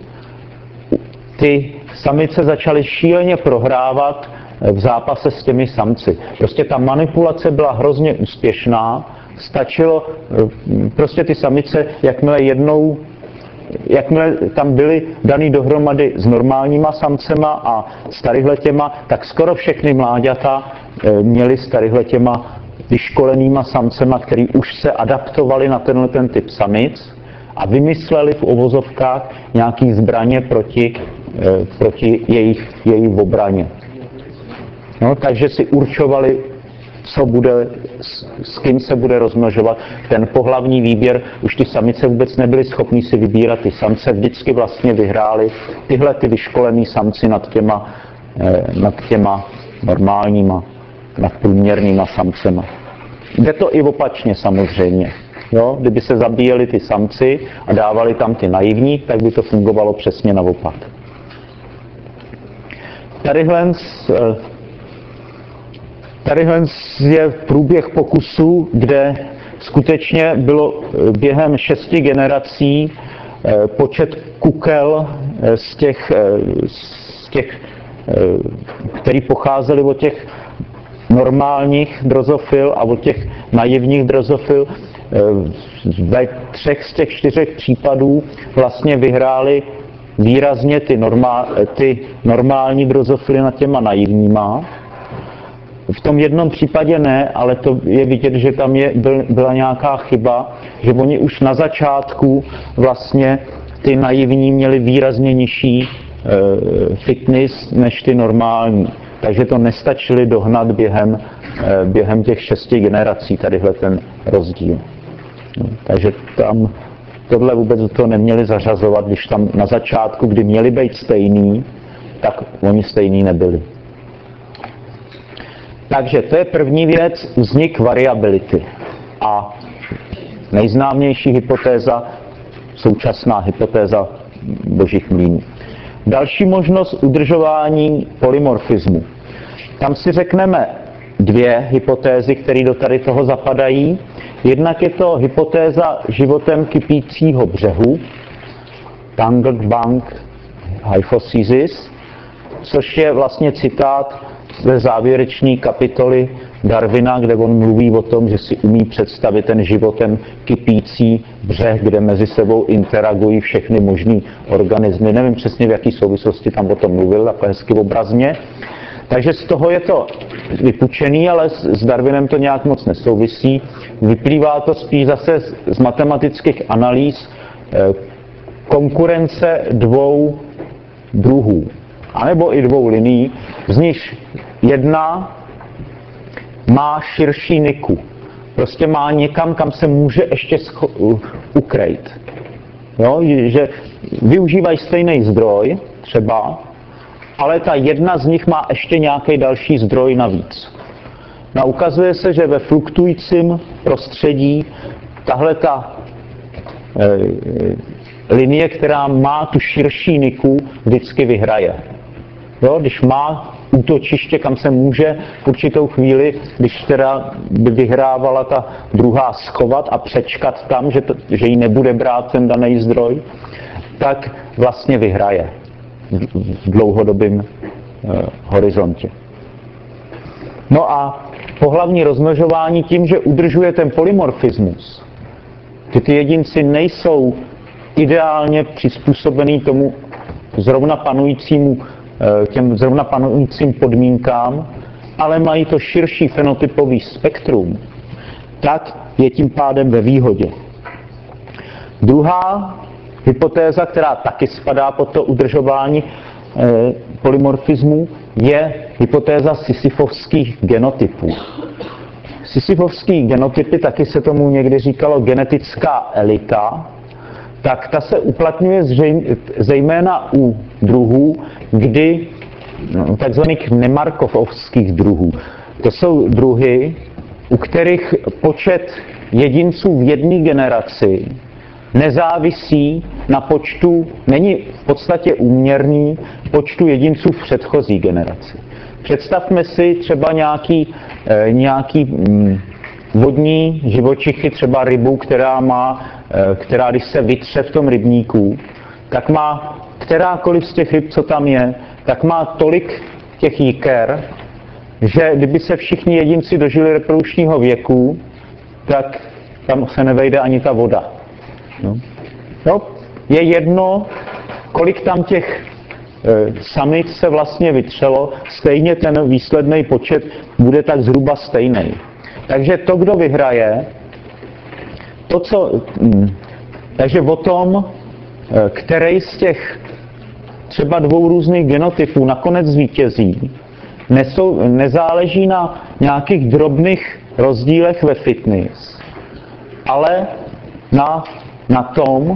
ty samice začaly šíleně prohrávat v zápase s těmi samci. Prostě ta manipulace byla hrozně úspěšná, stačilo, prostě ty samice, jakmile jednou, jakmile tam byly daný dohromady s normálníma samcema a s tadyhletěma, tak skoro všechny mláďata měly s tadyhletěma vyškolenýma samcema, který už se adaptovali na tenhle ten typ samic a vymysleli v uvozovkách nějaký zbraně proti proti jejich, jejich obraně. No, takže si určovali, co bude, s, s kým se bude rozmnožovat. Ten pohlavní výběr, už ty samice vůbec nebyly schopní si vybírat, ty samce vždycky vlastně vyhrály tyhle ty vyškolený samci nad těma, eh, nad těma normálníma, nad průměrnýma samcema. Jde to i opačně samozřejmě. Jo? Kdyby se zabíjeli ty samci a dávali tam ty naivní, tak by to fungovalo přesně naopak. Tadyhle, tadyhle je průběh pokusu, kde skutečně bylo během šesti generací počet kukel z těch, z těch který pocházeli od těch normálních drozofil a od těch naivních drozofil, ve třech z těch čtyřech případů vlastně vyhráli výrazně ty, normál, ty normální drozofily nad těma naivníma. V tom jednom případě ne, ale to je vidět, že tam je, byl, byla nějaká chyba, že oni už na začátku vlastně ty naivní měli výrazně nižší e, fitness než ty normální. Takže to nestačili dohnat během, e, během těch šesti generací, tadyhle ten rozdíl. No, takže tam tohle vůbec do toho neměli zařazovat, když tam na začátku, kdy měli být stejný, tak oni stejný nebyli. Takže to je první věc, vznik variability. A nejznámější hypotéza, současná hypotéza božích mlýnů. Další možnost udržování polymorfismu. Tam si řekneme dvě hypotézy, které do tady toho zapadají. Jednak je to hypotéza životem kypícího břehu, Tangled Bank Hypothesis, což je vlastně citát ze závěrečné kapitoly Darwina, kde on mluví o tom, že si umí představit ten životem kypící břeh, kde mezi sebou interagují všechny možné organismy. Nevím přesně, v jaký souvislosti tam o tom mluvil, takhle hezky obrazně. Takže z toho je to vypučený, ale s Darwinem to nějak moc nesouvisí. Vyplývá to spíš zase z matematických analýz konkurence dvou druhů, anebo i dvou linií, z nich jedna má širší niku. Prostě má někam, kam se může ještě ukrejt. Jo? Že využívají stejný zdroj, třeba, ale ta jedna z nich má ještě nějaký další zdroj navíc. No, ukazuje se, že ve fluktujícím prostředí tahle ta e, linie, která má tu širší niku, vždycky vyhraje. Jo? Když má útočiště, kam se může v určitou chvíli, když teda by vyhrávala ta druhá, schovat a přečkat tam, že, to, že jí nebude brát ten daný zdroj, tak vlastně vyhraje v dlouhodobém eh, horizontě. No a pohlavní rozmnožování tím, že udržuje ten polymorfismus, že ty jedinci nejsou ideálně přizpůsobený tomu zrovna panujícímu těm zrovna panujícím podmínkám, ale mají to širší fenotypový spektrum, tak je tím pádem ve výhodě. Druhá hypotéza, která taky spadá pod to udržování eh, polymorfismu, je hypotéza sisyfovských genotypů. Sisyfovský genotypy, taky se tomu někdy říkalo genetická elita, tak ta se uplatňuje zejména u druhů, kdy no, takzvaných nemarkovských druhů. To jsou druhy, u kterých počet jedinců v jedné generaci nezávisí na počtu, není v podstatě úměrný počtu jedinců v předchozí generaci. Představme si třeba nějaký, eh, nějaký hm, vodní živočichy, třeba rybu, která má, eh, která když se vytře v tom rybníku, tak má kterákoliv z těch ryb, co tam je, tak má tolik těch jiker, že kdyby se všichni jedinci dožili reprodukčního věku, tak tam se nevejde ani ta voda. No. No, je jedno, kolik tam těch e, samic se vlastně vytřelo, stejně ten výsledný počet bude tak zhruba stejný. Takže to, kdo vyhraje, to, co, hm, takže o tom, e, který z těch třeba dvou různých genotypů nakonec zvítězí, nesou, nezáleží na nějakých drobných rozdílech ve fitness, ale na, na tom,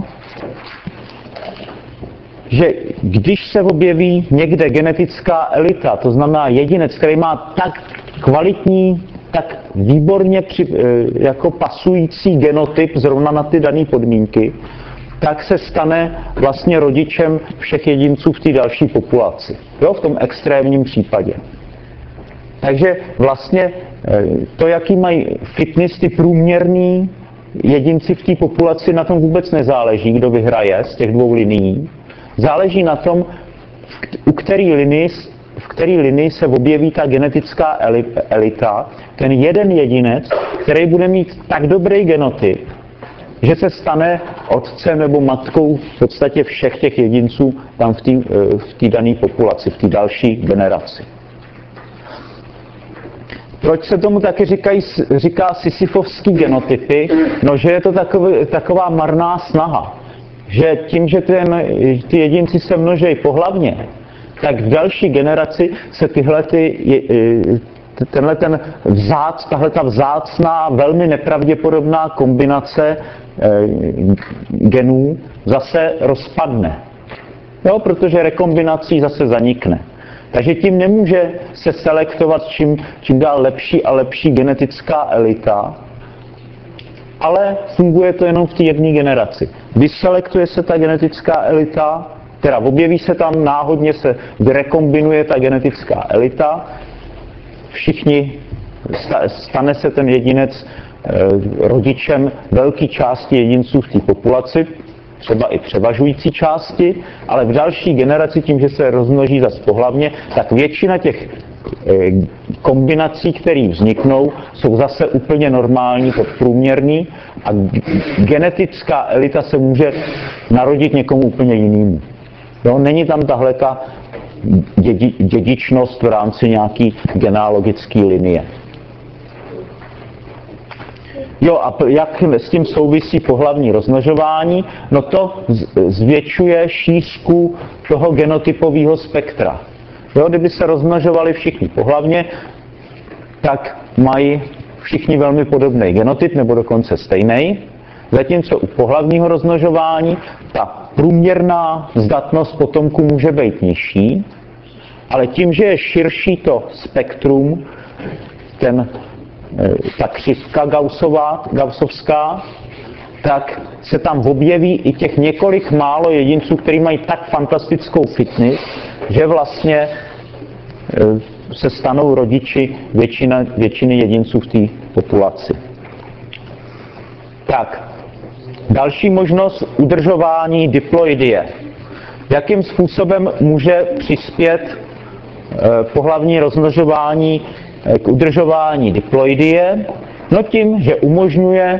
že když se objeví někde genetická elita, to znamená jedinec, který má tak kvalitní, tak výborně při, jako pasující genotyp zrovna na ty dané podmínky, tak se stane vlastně rodičem všech jedinců v té další populaci. Jo, v tom extrémním případě. Takže vlastně to, jaký mají fitness ty průměrní jedinci v té populaci, na tom vůbec nezáleží, kdo vyhraje z těch dvou linií. Záleží na tom, u který linii, v který linii se objeví ta genetická elita, ten jeden jedinec, který bude mít tak dobrý genotyp, že se stane otcem nebo matkou v podstatě všech těch jedinců tam v té v té dané populaci, v té další generaci. Proč se tomu taky říkají, říká sisyfovský genotypy? No, že je to takový, taková marná snaha. Že tím, že ten, ty jedinci se množejí pohlavně, tak v další generaci se tyhle ty, tenhle ten vzác, tahle ta vzácná, velmi nepravděpodobná kombinace genů zase rozpadne. Jo, protože rekombinací zase zanikne. Takže tím nemůže se selektovat čím, čím dál lepší a lepší genetická elita, ale funguje to jenom v té jedné generaci. Vyselektuje se ta genetická elita, teda objeví se tam, náhodně se rekombinuje ta genetická elita, všichni, stane se ten jedinec rodičem velké části jedinců v té populaci, třeba i převažující části, ale v další generaci tím, že se rozmnoží zase pohlavně, tak většina těch kombinací, které vzniknou, jsou zase úplně normální, podprůměrný a genetická elita se může narodit někomu úplně jinému. No, není tam tahle ta dědi, dědičnost v rámci nějaký genealogické linie. Jo, a jak s tím souvisí pohlavní rozmnožování? No to zvětšuje šířku toho genotypového spektra. Jo, kdyby se rozmnožovali všichni pohlavně, tak mají všichni velmi podobný genotyp, nebo dokonce stejný. Zatímco u pohlavního rozmnožování ta průměrná zdatnost potomků může být nižší, ale tím, že je širší to spektrum, ten, ta křivka Gaussová, Gaussovská, tak se tam objeví i těch několik málo jedinců, kteří mají tak fantastickou fitness, že vlastně se stanou rodiči většina, většiny jedinců v té populaci. Tak, další možnost udržování diploidie. Jakým způsobem může přispět eh, pohlavní rozmnožování eh, k udržování diploidie? No tím, že umožňuje,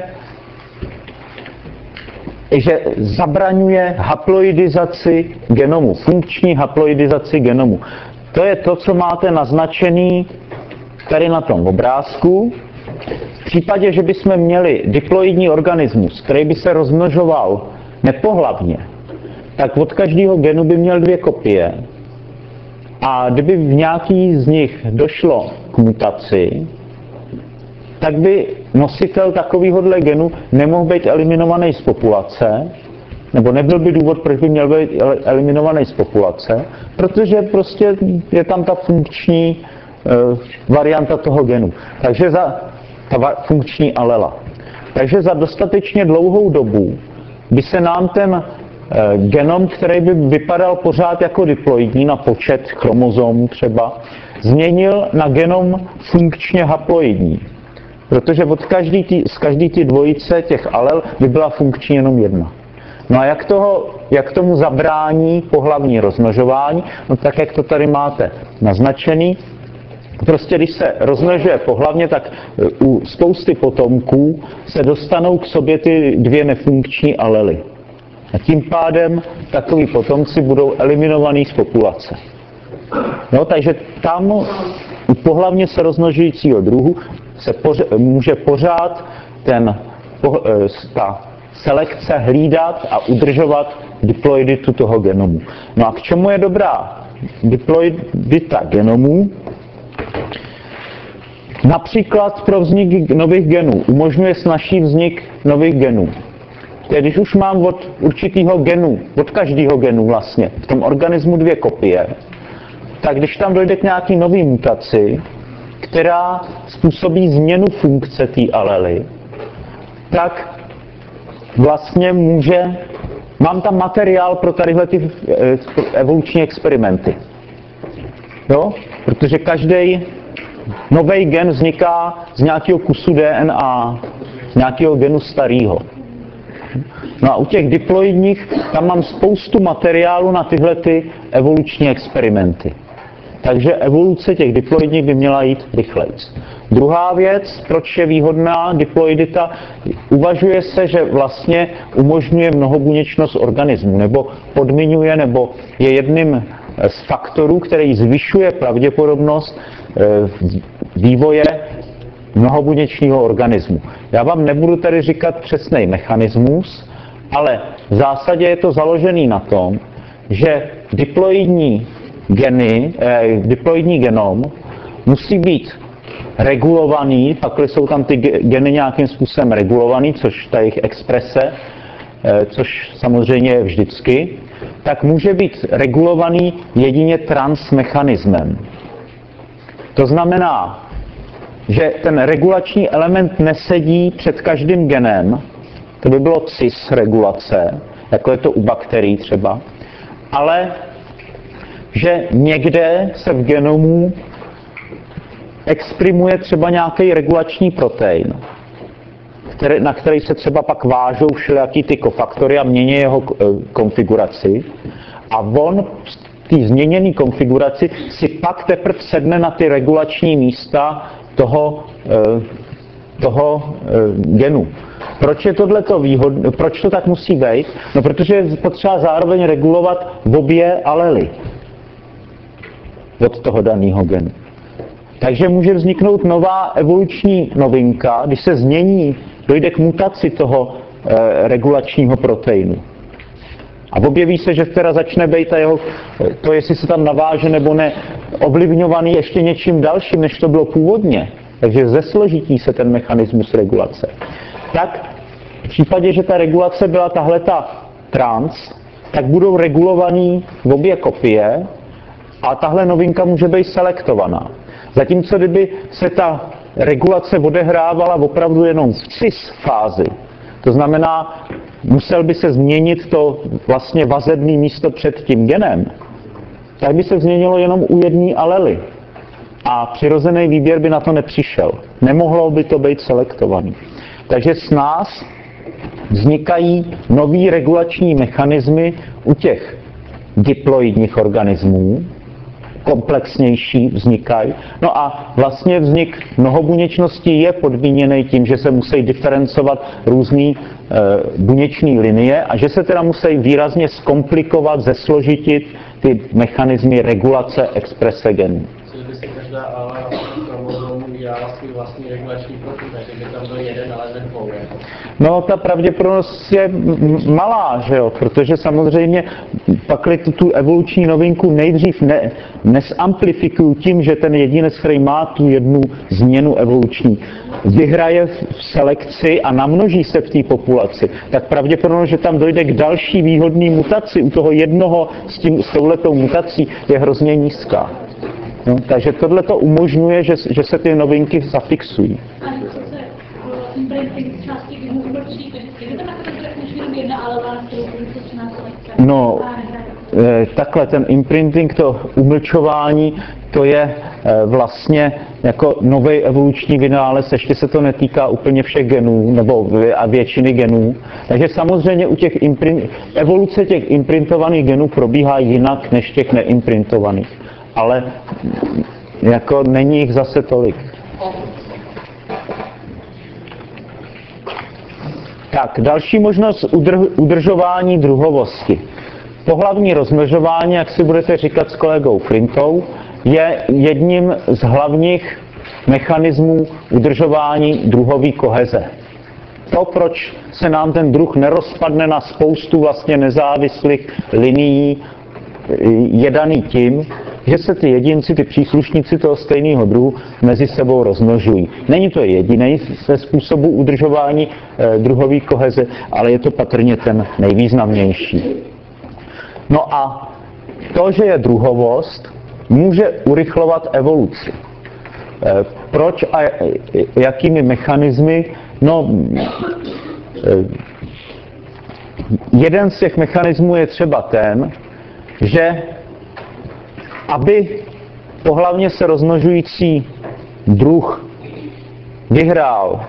že zabraňuje haploidizaci genomu, funkční haploidizaci genomu. To je to, co máte naznačený tady na tom obrázku. V případě, že bychom měli diploidní organismus, který by se rozmnožoval nepohlavně, tak od každého genu by měl dvě kopie. A kdyby v nějaký z nich došlo k mutaci, tak by nositel takovéhohle genu nemohl být eliminovaný z populace, nebo nebyl by důvod, proč by měl být eliminovaný z populace, protože prostě je tam ta funkční uh, varianta toho genu. Takže za ta funkční alela. Takže za dostatečně dlouhou dobu by se nám ten uh, genom, který by vypadal pořád jako diploidní na počet chromozomů třeba, změnil na genom funkčně haploidní. Protože od každý tý, z každé ty dvojice těch alel by byla funkční jenom jedna. No a jak, toho, jak tomu zabrání pohlavní rozmnožování? No tak, jak to tady máte naznačený. Prostě když se rozmnožuje pohlavně, tak u spousty potomků se dostanou k sobě ty dvě nefunkční alely. A tím pádem takoví potomci budou eliminovaní z populace. No, takže tam u pohlavně se rozmnožujícího druhu se poř- může pořád ten, po, ta selekce hlídat a udržovat diploiditu toho genomu. No a k čemu je dobrá diploidita genomů? Například pro vznik nových genů. Umožňuje snazší vznik nových genů. Tedy když už mám od určitého genu, od každého genu vlastně, v tom organismu dvě kopie, tak když tam dojde k nějaký nový mutaci, která způsobí změnu funkce té alely, tak vlastně může, mám tam materiál pro tadyhle ty evoluční experimenty. Jo? Protože každý nový gen vzniká z nějakého kusu D N A, z nějakého genu starého. No a u těch diploidních tam mám spoustu materiálu na tyhle ty evoluční experimenty. Takže evoluce těch diploidních by měla jít rychleji. Druhá věc, proč je výhodná diploidita, uvažuje se, že vlastně umožňuje mnohobuněčnost organismu, nebo podmiňuje, nebo je jedním z faktorů, který zvyšuje pravděpodobnost vývoje mnohobuněčního organismu. Já vám nebudu tady říkat přesný mechanismus, ale v zásadě je to založený na tom, že diploidní geny, eh, diploidní genom musí být regulovaný, pakli jsou tam ty geny nějakým způsobem regulovaný, což ta jejich exprese, eh, což samozřejmě je vždycky, tak může být regulovaný jedině transmechanismem. To znamená, že ten regulační element nesedí před každým genem, to by bylo cis regulace, jako je to u bakterií třeba, ale že někde se v genomu exprimuje třeba nějaký regulační protein. které, na který se třeba pak vážou všelijaký ty kofaktory a mění jeho konfiguraci. A on v té změněné konfiguraci si pak teprve sedne na ty regulační místa toho, toho genu. Proč je tohleto výhodné? Proč to tak musí být? No, protože je potřeba zároveň regulovat v obě alely od toho daného genu. Takže může vzniknout nová evoluční novinka, když se změní, dojde k mutaci toho e, regulačního proteinu. A objeví se, že teda začne být a jeho, to, jestli se tam naváže nebo ne, ovlivňovaný ještě něčím dalším, než to bylo původně. Takže zesložití se ten mechanismus regulace. Tak v případě, že ta regulace byla tahleta trans, tak budou regulovaný v obě kopie a tahle novinka může být selektovaná. Zatímco kdyby se ta regulace odehrávala opravdu jenom v cis fázi, to znamená, musel by se změnit to vlastně vazebné místo před tím genem, tak by se změnilo jenom u jedné alely. A přirozený výběr by na to nepřišel. Nemohlo by to být selektovaný. Takže s nás vznikají nový regulační mechanismy u těch diploidních organismů, komplexnější vznikají. No a vlastně vznik mnohobuněčnosti je podmíněný tím, že se musí diferencovat různé e, buněční linie a že se teda musí výrazně zkomplikovat, zesložitit ty mechanismy regulace exprese genů. By se každá ale chromozomu udělala svůj vlastní regulační profil, takže by tam byl jeden, ale ze dvou. No, ta pravděpodobnost je malá, že jo, protože samozřejmě pakli tu, tu evoluční novinku nejdřív ne, nesamplifikují tím, že ten jedinec, který má tu jednu změnu evoluční, vyhraje v selekci a namnoží se v té populaci, tak pravděpodobnost, že tam dojde k další výhodné mutaci u toho jednoho s, tím, s touhletou mutací, je hrozně nízká. No, takže tohle to umožňuje, že, že se ty novinky zafixují. A co se imprinting části genů umlčí, takže je to nakonec jenom jedna alela, kterou se třináct selekce? No, e, takhle ten imprinting, to umlčování, to je e, vlastně jako nový evoluční vynález, ještě se to netýká úplně všech genů, nebo a většiny genů. Takže samozřejmě u těch imprint, evoluce těch imprintovaných genů probíhá jinak než těch neimprintovaných. Ale jako není jich zase tolik. Tak, další možnost udr- udržování druhovosti. Pohlavní rozmnožování, jak si budete říkat s kolegou Flintou, je jedním z hlavních mechanismů udržování druhové koheze. To, proč se nám ten druh nerozpadne na spoustu vlastně nezávislých linií, je daný tím, že se ty jedinci, ty příslušníci toho stejného druhu mezi sebou rozmnožují. Není to jediný ze způsobů udržování eh, druhové koheze, ale je to patrně ten nejvýznamnější. No a to, že je druhovost, může urychlovat evoluci. Eh, proč a jakými mechanismy? No, eh, jeden z těch mechanismů je třeba ten, že aby pohlavně se rozmnožující druh vyhrál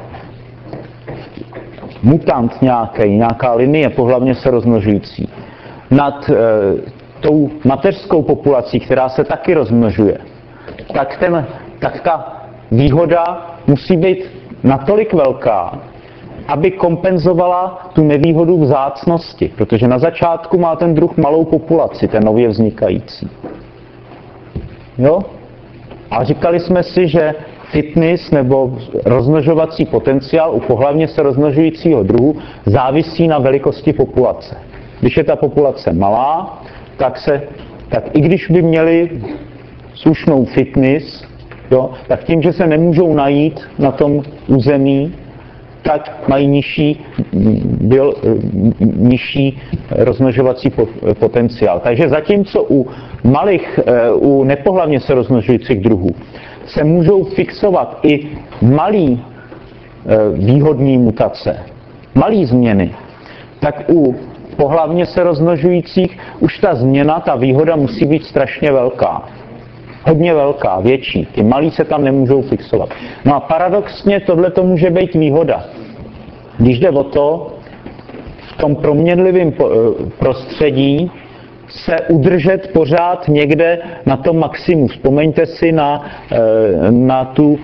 mutant nějaký, nějaká linie pohlavně se rozmnožující nad e, tou mateřskou populací, která se taky rozmnožuje, tak, ten, tak ta výhoda musí být natolik velká, aby kompenzovala tu nevýhodu vzácnosti, protože na začátku má ten druh malou populaci, ten nově vznikající. Jo? A říkali jsme si, že fitness nebo rozmnožovací potenciál u pohlavně se rozmnožujícího druhu závisí na velikosti populace. Když je ta populace malá, tak, se, tak i když by měli slušnou fitness, jo, tak tím, že se nemůžou najít na tom území, tak mají nižší, byl, nižší rozmnožovací potenciál. Takže zatímco u malých, u nepohlavně se rozmnožujících druhů se můžou fixovat i malý výhodné mutace, malý změny, tak u pohlavně se rozmnožujících už ta změna, ta výhoda musí být strašně velká. Hodně velká, větší. Ty malí se tam nemůžou fixovat. No a paradoxně tohle to může být výhoda. když jde o to, v tom proměnlivém prostředí se udržet pořád někde na tom maximu. Vzpomeňte si na, na tu,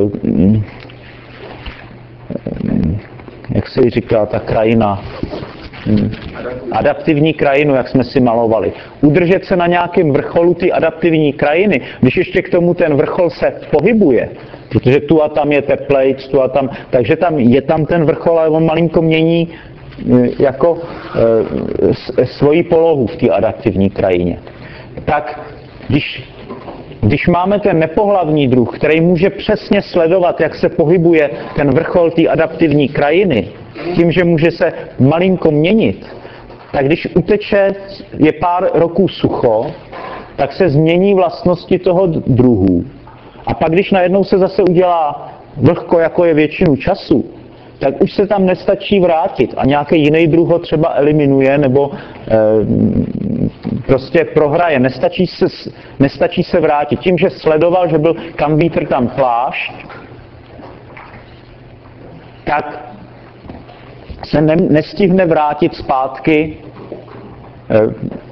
jak se jí říká, ta krajina, adaptivní krajinu, jak jsme si malovali. Udržet se na nějakém vrcholu ty adaptivní krajiny, když ještě k tomu ten vrchol se pohybuje, protože tu a tam je teplejc, tu a tam, takže tam je tam ten vrchol, ale on malinko mění jako e, svoji polohu v té adaptivní krajině. Tak když, když máme ten nepohlavní druh, který může přesně sledovat, jak se pohybuje ten vrchol té adaptivní krajiny, tím, že může se malinko měnit, tak když uteče, je pár roků sucho, tak se změní vlastnosti toho druhu. A pak, když najednou se zase udělá vlhko, jako je většinu času, tak už se tam nestačí vrátit a nějaký jiný druh ho třeba eliminuje nebo e, prostě prohraje. Nestačí se, nestačí se vrátit. Tím, že sledoval, že byl kam vítr, tam plášť, tak se ne, nestihne vrátit zpátky e,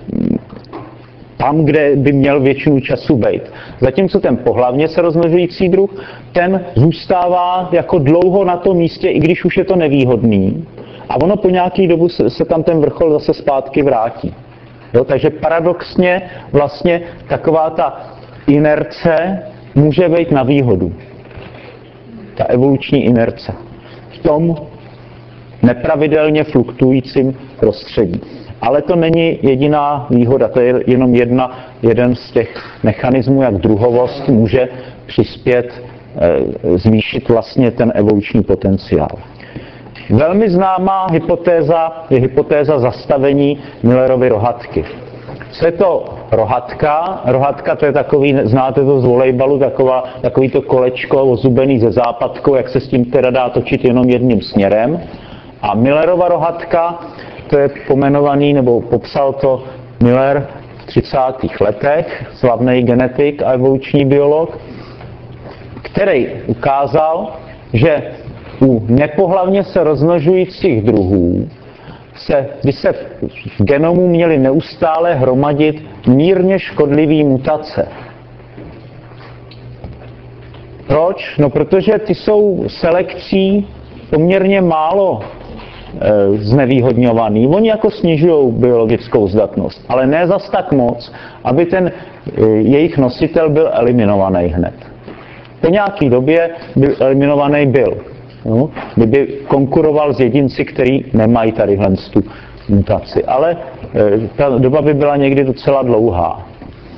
tam, kde by měl většinu času být. Zatímco ten pohlavně se rozmnožující druh, ten zůstává jako dlouho na tom místě, i když už je to nevýhodný. A ono po nějaký dobu se, se tam ten vrchol zase zpátky vrátí. Jo, takže paradoxně vlastně taková ta inerce může být na výhodu. Ta evoluční inerce. V tom nepravidelně fluktujícím prostředí. Ale to není jediná výhoda, to je jenom jedna, jeden z těch mechanismů, jak druhovost může přispět, e, zvýšit vlastně ten evoluční potenciál. Velmi známá hypotéza je hypotéza zastavení Millerovy rohatky. Co je to rohatka? Rohatka to je takový, znáte to z volejbalu, taková, takový to kolečko ozubený ze západkou, jak se s tím teda dá točit jenom jedním směrem. A Millerova rohatka, to je pomenovaný, nebo popsal to Miller v třicátých letech, slavný genetik a evoluční biolog, který ukázal, že u nepohlavně se rozmnožujících druhů se, by se v genomu měly neustále hromadit mírně škodlivé mutace. Proč? No protože ty jsou selekcí poměrně málo e, znevýhodňovaný. Oni jako snižují biologickou zdatnost, ale ne zas tak moc, aby ten e, jejich nositel byl eliminovaný hned. Po nějaké době by eliminovaný byl. No, kdyby konkuroval s jedinci, který nemají tadyhle tu mutaci. Ale e, ta doba by byla někdy docela dlouhá.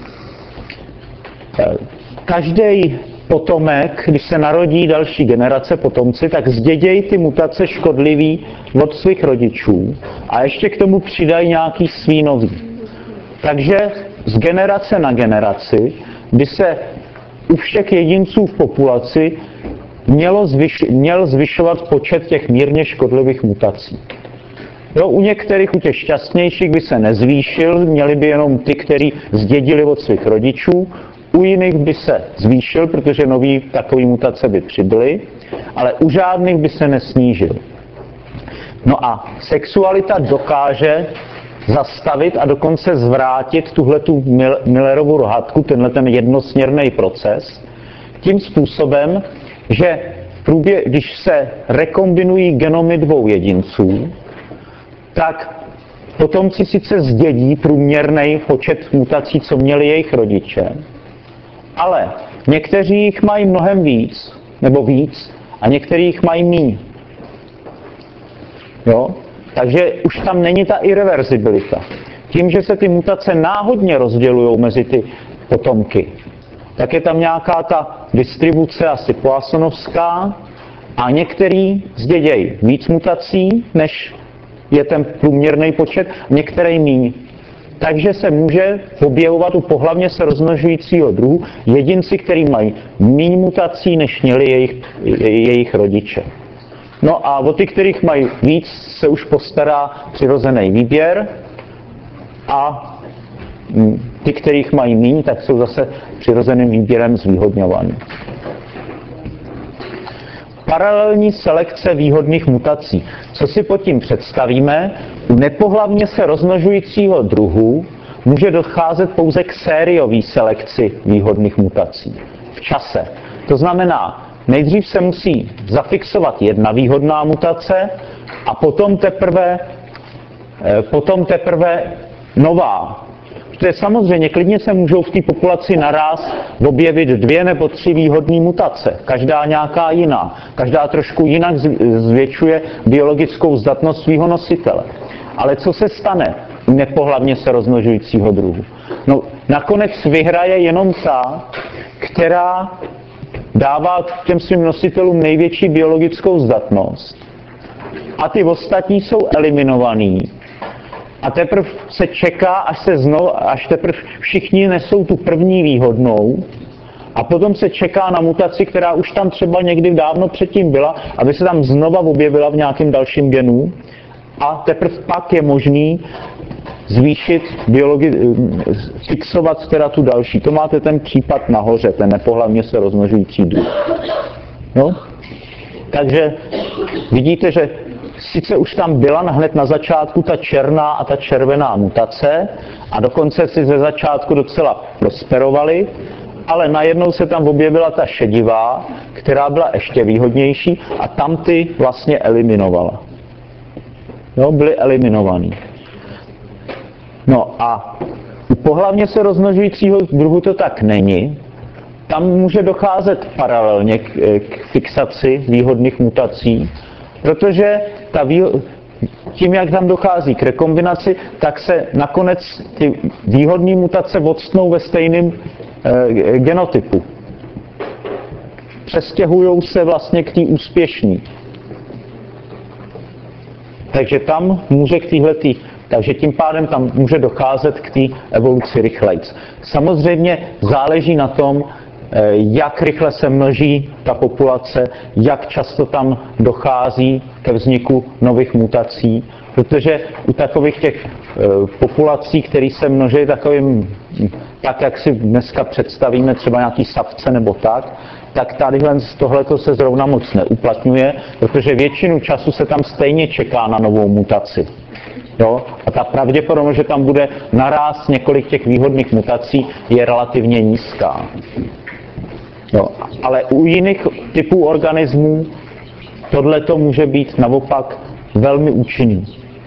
E, každý potomek, když se narodí další generace potomci, tak zdědějí ty mutace škodlivý od svých rodičů a ještě k tomu přidají nějaký svý nový. Takže z generace na generaci by se u všech jedinců v populaci mělo zvyš, měl zvyšovat počet těch mírně škodlivých mutací. Jo, u některých, u těch šťastnějších by se nezvýšil, měli by jenom ty, kteří zdědili od svých rodičů, u jiných by se zvýšil, protože nový takový mutace by přibyly, ale u žádných by se nesnížil. No a sexualita dokáže zastavit a dokonce zvrátit tuhletu Millerovu rohatku, tenhle ten jednosměrný proces, tím způsobem, že v průběhu, když se rekombinují genomy dvou jedinců, tak potomci sice zdědí průměrný počet mutací, co měli jejich rodiče, ale někteří jich mají mnohem víc, nebo víc, a někteří jich mají míň. Jo? Takže už tam není ta irreverzibilita. Tím, že se ty mutace náhodně rozdělují mezi ty potomky, tak je tam nějaká ta distribuce asi poissonovská a některý zdědějí víc mutací, než je ten průměrný počet, některý míň. Takže se může objevovat u pohlavně se rozmnožujícího druhu jedinci, kteří mají míň mutací, než měli jejich, jejich rodiče. No a o ty, kterých mají víc, se už postará přirozený výběr a ty, kterých mají míň, tak jsou zase přirozeným výběrem zvýhodňovaní. paralelní selekce výhodných mutací. Co si pod tím představíme? U nepohlavně se rozmnožujícího druhu může docházet pouze k sériové selekci výhodných mutací v čase. To znamená, nejdřív se musí zafixovat jedna výhodná mutace a potom teprve, potom teprve nová. Protože samozřejmě klidně se můžou v té populaci naráz objevit dvě nebo tři výhodné mutace. Každá nějaká jiná. Každá trošku jinak zvětšuje biologickou zdatnost svého nositele. Ale co se stane u nepohlavně se rozmnožujícího druhu? No, nakonec vyhraje jenom ta, která dává těm svým nositelům největší biologickou zdatnost. A ty ostatní jsou eliminovaný. A teprve se čeká, až se znovu, až teprve všichni nesou tu první výhodnou a potom se čeká na mutaci, která už tam třeba někdy dávno předtím byla, aby se tam znova objevila v nějakém dalším genu a teprve pak je možný zvýšit biologi- fixovat teda tu další. To máte ten případ nahoře, ten nepohlavně se rozmnožující druh. No? Takže vidíte, že sice už tam byla hned na začátku ta černá a ta červená mutace a dokonce si ze začátku docela prosperovaly, ale najednou se tam objevila ta šedivá, která byla ještě výhodnější a tam ty vlastně eliminovala. Jo, byly eliminovaný. No a u pohlavně se rozmnožujícího druhu to tak není. Tam může docházet paralelně k, k fixaci výhodných mutací, protože ta výho- tím, jak tam dochází k rekombinaci, tak se nakonec ty výhodné mutace odstnou ve stejném e, genotypu. Přestěhují se vlastně k té úspěšné. Takže tam může k téhletý, takže tím pádem tam může docházet k té evoluci rychlejc. Samozřejmě záleží na tom, jak rychle se množí ta populace, jak často tam dochází ke vzniku nových mutací, protože u takových těch populací, které se množí takovým, tak jak si dneska představíme, třeba nějaký savce nebo tak, tak tadyhle tohleto se zrovna moc neuplatňuje, protože většinu času se tam stejně čeká na novou mutaci. Jo? A ta pravděpodobnost, že tam bude naráz několik těch výhodných mutací, je relativně nízká. Jo, ale u jiných typů organismů tohleto může být naopak velmi účinný.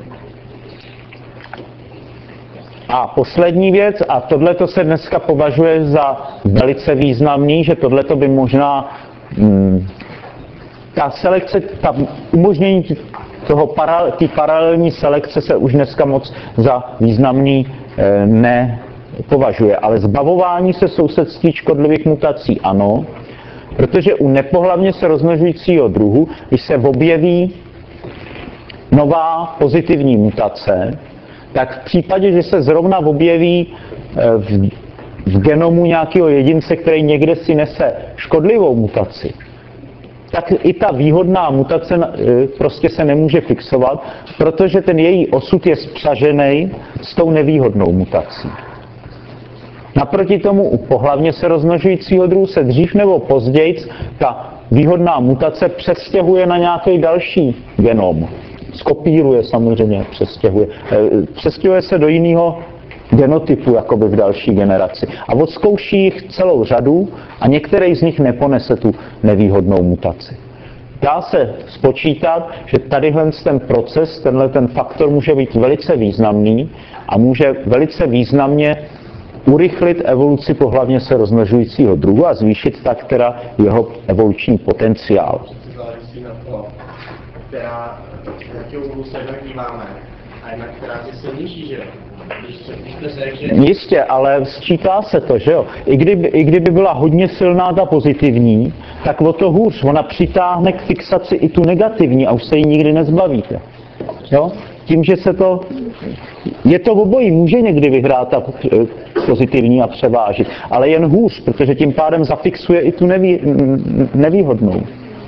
A poslední věc, a tohleto se dneska považuje za velice významný, že tohleto by možná hm, ta selekce, ta umožnění toho para, té paralelní selekce se už dneska moc za významný eh, ne považuje, ale zbavování se sousedství škodlivých mutací ano, protože u nepohlavně se rozmnožujícího druhu, když se objeví nová pozitivní mutace, tak v případě, že se zrovna objeví v, v genomu nějakého jedince, který někde si nese škodlivou mutaci, tak i ta výhodná mutace prostě se nemůže fixovat, protože ten její osud je spřažený s tou nevýhodnou mutací. Naproti tomu u pohlavně se rozmnožujícího druhu se dřív nebo později ta výhodná mutace přestěhuje na nějaký další genom. Skopíruje samozřejmě, přestěhuje. Přestěhuje se do jiného genotypu, jakoby v další generaci. A odzkouší jich celou řadu a některý z nich neponese tu nevýhodnou mutaci. Dá se spočítat, že tadyhle ten proces, tenhle ten faktor může být velice významný a může velice významně urychlit evoluci pohlavně se rozmnožujícího druhu a zvýšit tak teda jeho evoluční potenciál. Závisí na to, která, jakého úhlu se díváme a jednak která je silnější, že jo? Když se, když se, že... Jistě, ale sčítá se to, že jo? I kdyby, I kdyby byla hodně silná ta pozitivní, tak o to hůř, ona přitáhne k fixaci i tu negativní a už se jí nikdy nezbavíte. Jo? Tím, že se to... Je to obojí, může někdy vyhrát ta pozitivní a převážit, ale jen hůř, protože tím pádem zafixuje i tu nevý, nevýhodnou.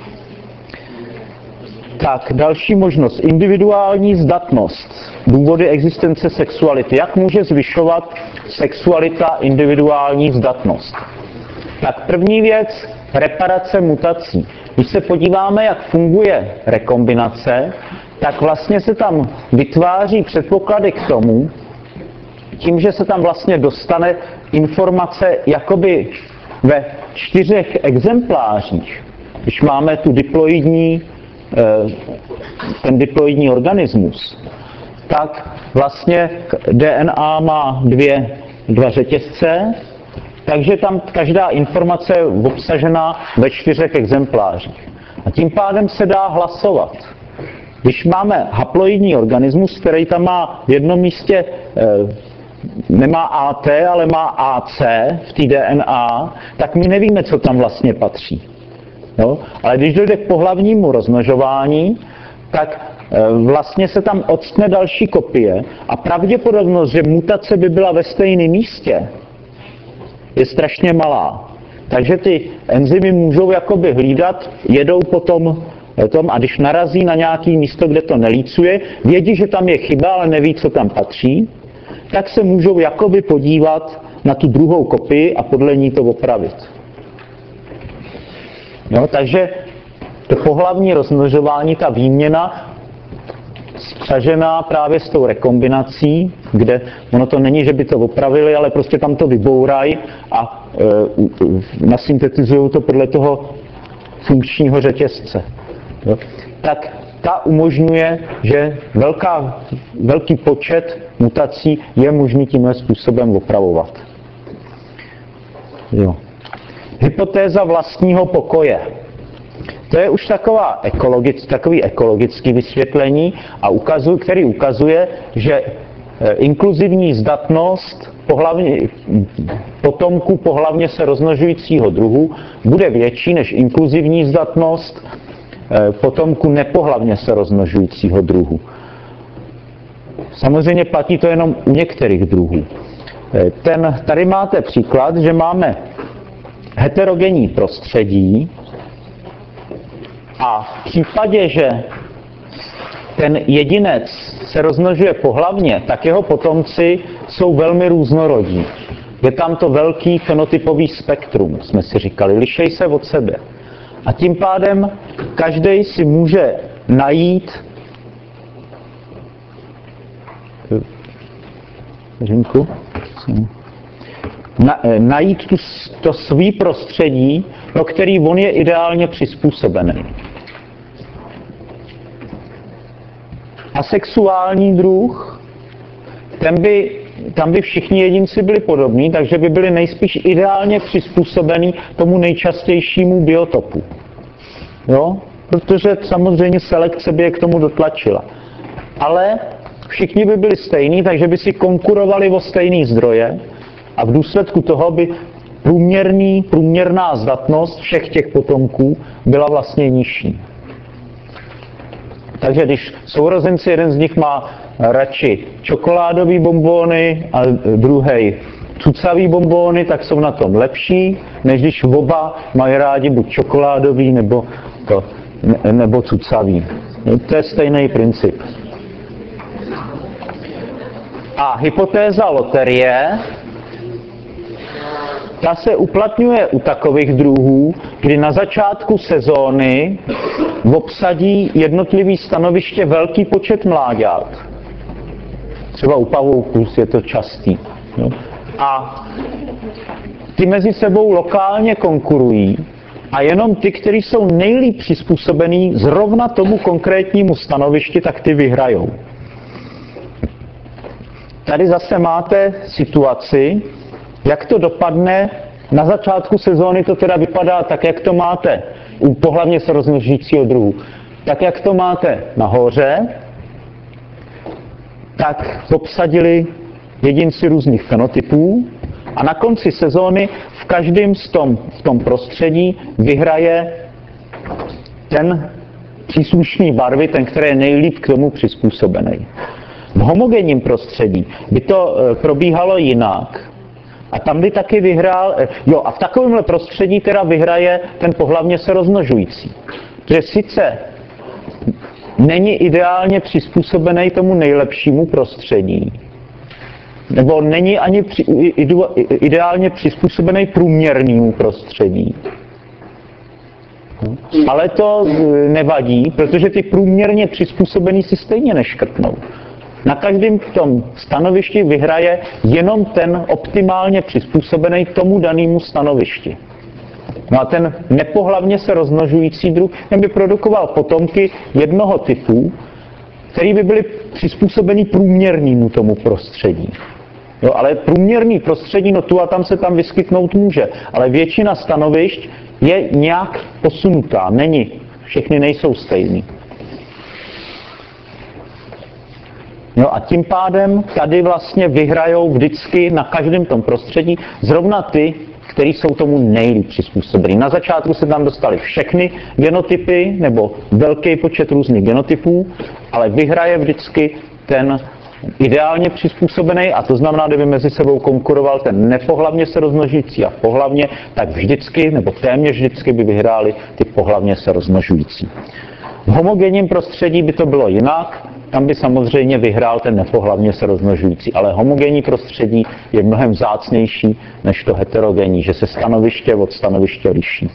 Tak, další možnost. Individuální zdatnost. Důvody existence sexuality. Jak může zvyšovat sexualita individuální zdatnost? Tak první věc, reparace mutací. Když se podíváme, jak funguje rekombinace, tak vlastně se tam vytváří předpoklady k tomu, tím, že se tam vlastně dostane informace jakoby ve čtyřech exemplářích. Když máme tu diploidní, ten diploidní organismus, tak vlastně D N A má dvě, dva řetězce, takže tam každá informace je obsažená ve čtyřech exemplářích. A tím pádem se dá hlasovat. Když máme haploidní organismus, který tam má v jednom místě, nemá A T, ale má A C v té D N A, tak my nevíme, co tam vlastně patří. Jo? Ale když dojde k pohlavnímu rozmnožování, tak vlastně se tam odstne další kopie a pravděpodobnost, že mutace by byla ve stejném místě, je strašně malá. Takže ty enzymy můžou jakoby hlídat, jedou potom tom, a když narazí na nějaké místo, kde to nelícuje, vědí, že tam je chyba, ale neví, co tam patří, tak se můžou jakoby podívat na tu druhou kopii a podle ní to opravit. Jo, takže to pohlavní rozmnožování, ta výměna spřažená právě s tou rekombinací, kde ono to není, že by to opravili, ale prostě tam to vybourají a e, nasyntetizují to podle toho funkčního řetězce. Jo. Tak ta umožňuje, že velká, velký počet mutací je možný tímhle způsobem opravovat. Jo. Hypotéza vlastního pokoje. To je už taková ekologic, takový ekologický vysvětlení, a ukazuj, který ukazuje, že inkluzivní zdatnost pohlavně, potomků pohlavně se rozmnožujícího druhu bude větší než inkluzivní zdatnost potomků nepohlavně se rozmnožujícího druhu. Samozřejmě platí to jenom u některých druhů. Ten, tady máte příklad, že máme heterogenní prostředí a v případě, že ten jedinec se rozmnožuje pohlavně, tak jeho potomci jsou velmi různorodí. Je tam to velký fenotypový spektrum, jsme si říkali, lišej se od sebe. A tím pádem každý si může najít Řinku, na, najít tu, to svý prostředí, pro který on je ideálně přizpůsobený. Asexuální druh, ten by, tam by všichni jedinci byli podobní, takže by byli nejspíš ideálně přizpůsobení tomu nejčastějšímu biotopu. Jo? Protože samozřejmě selekce by je k tomu dotlačila. Ale všichni by byli stejní, takže by si konkurovali o stejný zdroje a v důsledku toho by průměrný, průměrná zdatnost všech těch potomků byla vlastně nižší. Takže když sourozenci, jeden z nich má radši čokoládový bonbóny a druhý cucavý bonbóny, tak jsou na tom lepší, než když oba mají rádi buď čokoládový nebo, to, nebo cucavý. To je stejný princip. A hypotéza loterie, ta se uplatňuje u takových druhů, kdy na začátku sezóny obsadí jednotlivý stanoviště velký počet mláďat. Třeba u pavouků je to častý. Jo? A ty mezi sebou lokálně konkurují a jenom ty, kteří jsou nejlíp přizpůsobený zrovna tomu konkrétnímu stanovišti, tak ty vyhrajou. Tady zase máte situaci, jak to dopadne. Na začátku sezóny to teda vypadá tak, jak to máte u pohlavně se rozmnožujícího druhu. Tak, jak to máte nahoře, tak obsadili jedinci různých fenotypů a na konci sezóny v každém z tom, v tom prostředí vyhraje ten příslušný barvy, ten, který je nejlíp k tomu přizpůsobený. V homogenním prostředí by to probíhalo jinak. A tam by taky vyhrál, jo, a v takovémhle prostředí teda vyhraje ten pohlavně se rozmnožující. Protože sice není ideálně přizpůsobený tomu nejlepšímu prostředí, nebo není ani při, ideálně přizpůsobený průměrnému prostředí, Ale to nevadí, protože ty průměrně přizpůsobený si stejně neškrtnou. Na každém tom stanovišti vyhraje jenom ten optimálně přizpůsobený tomu danému stanovišti. No a ten nepohlavně se rozmnožující druh, ten by produkoval potomky jednoho typu, který by byly přizpůsobený průměrnému tomu prostředí. Jo, ale průměrný prostředí, no tu a tam se tam vyskytnout může, ale většina stanovišť je nějak posunutá, není, všechny nejsou stejný. Jo, a tím pádem tady vlastně vyhrajou vždycky na každém tom prostředí zrovna ty, který jsou tomu nejlíp přizpůsobení. Na začátku se tam dostaly všechny genotypy, nebo velký počet různých genotypů, ale vyhraje vždycky ten ideálně přizpůsobený, a to znamená, kdyby mezi sebou konkuroval ten nepohlavně se rozmnožující a pohlavně, tak vždycky, nebo téměř vždycky by vyhráli ty pohlavně se rozmnožující. V homogenním prostředí by to bylo jinak, tam by samozřejmě vyhrál ten nepohlavně se rozmnožující, ale homogenní prostředí je mnohem vzácnější než to heterogenní, že se stanoviště od stanoviště liší.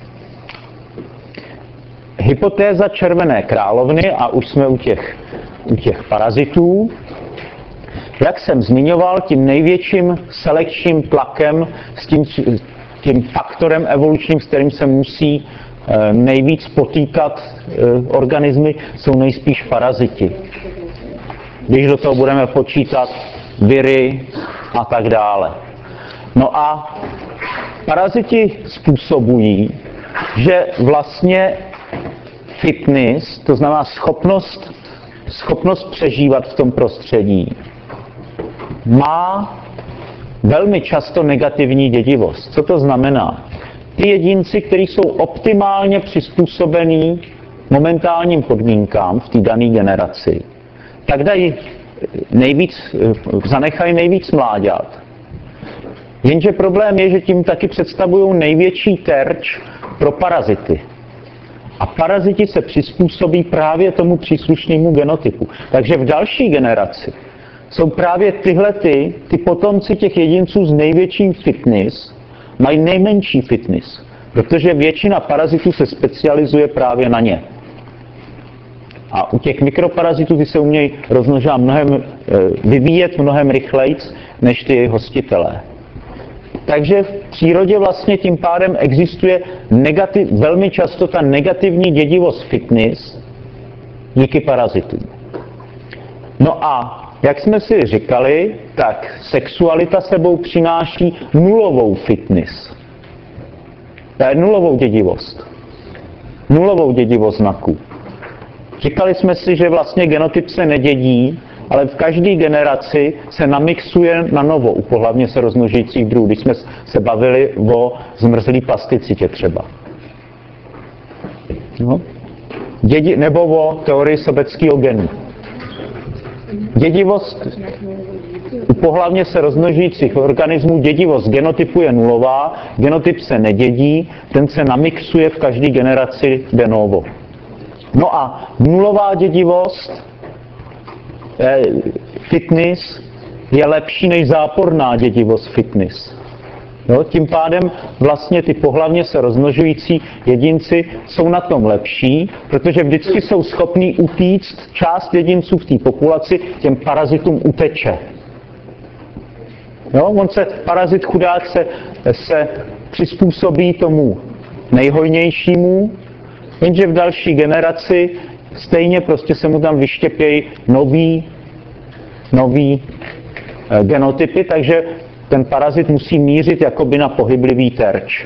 Hypotéza červené královny, a už jsme u těch, u těch parazitů. Jak jsem zmiňoval, tím největším selekčním tlakem, s tím, tím faktorem evolučním, s kterým se musí e, nejvíc potýkat e, organismy, jsou nejspíš paraziti. Když do toho budeme počítat viry a tak dále. No a paraziti způsobují, že vlastně fitness, to znamená schopnost, schopnost přežívat v tom prostředí, má velmi často negativní dědivost. Co to znamená? Ty jedinci, kteří jsou optimálně přizpůsobení momentálním podmínkám v té dané generaci, tak dají nejvíc, zanechají nejvíc mláďat. Jenže problém je, že tím taky představují největší terč pro parazity. A paraziti se přizpůsobí právě tomu příslušnému genotypu. Takže v další generaci jsou právě tyhle ty, ty potomci těch jedinců s největším fitness, mají nejmenší fitness, protože většina parazitů se specializuje právě na ně. A u těch mikroparazitů ty se umějí rozmnožovat mnohem, vyvíjet mnohem rychleji než ty hostitelé. Takže v přírodě vlastně tím pádem existuje negativ, velmi často ta negativní dědivost fitness díky parazitům. No a jak jsme si říkali, tak sexualita sebou přináší nulovou fitness. To je nulovou dědivost. Nulovou dědivost znaků. Říkali jsme si, že vlastně genotyp se nedědí, ale v každé generaci se namixuje na novo u pohlavně se rozmnožujících druhů, když jsme se bavili o zmrzlý plasticitě třeba. No. Dědi, nebo o teorii sobeckého genu. Dědivost u pohlavně se rozmnožujících organismů, dědivost genotypu je nulová, genotyp se nedědí, ten se namixuje v každé generaci de novo. No a nulová dědivost, eh, fitness, je lepší než záporná dědivost fitness. Jo, tím pádem vlastně ty pohlavně se rozmnožující jedinci jsou na tom lepší, protože vždycky jsou schopní utíct, část jedinců v té populaci těm parazitům uteče. Jo, on se, parazit chudák se, se přizpůsobí tomu nejhojnějšímu, jenže v další generaci stejně prostě se mu tam vyštěpějí nový, nový eh, genotypy, takže ten parazit musí mířit jakoby na pohyblivý terč.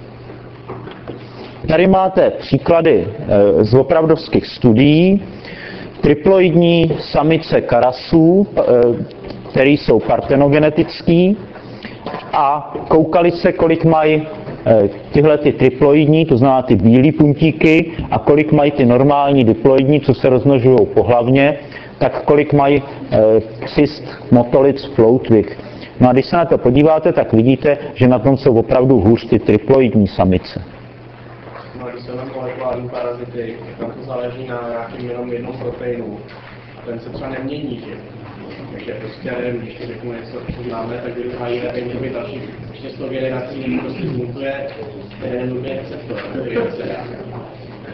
Tady máte příklady eh, z opravdovských studií. Triploidní samice karasů, eh, které jsou partenogenetický, a koukali se, kolik mají tyhle ty triploidní, to znamená ty bílé puntíky, a kolik mají ty normální diploidní, co se rozmnožují pohlavně, tak kolik mají e, cyst motolic floatwig. No a když se na to podíváte, tak vidíte, že na tom jsou opravdu hůř ty triploidní samice. No a když jsou na molekulární parazity, tam to záleží na nějakým jenom jednom proteinu. Ten se třeba nemění, že? Takže prostě, když to řeknu něco, co známe, tak když H I V, tak by další šest generací prostě zmutuje jeden nutný receptor, který se dá.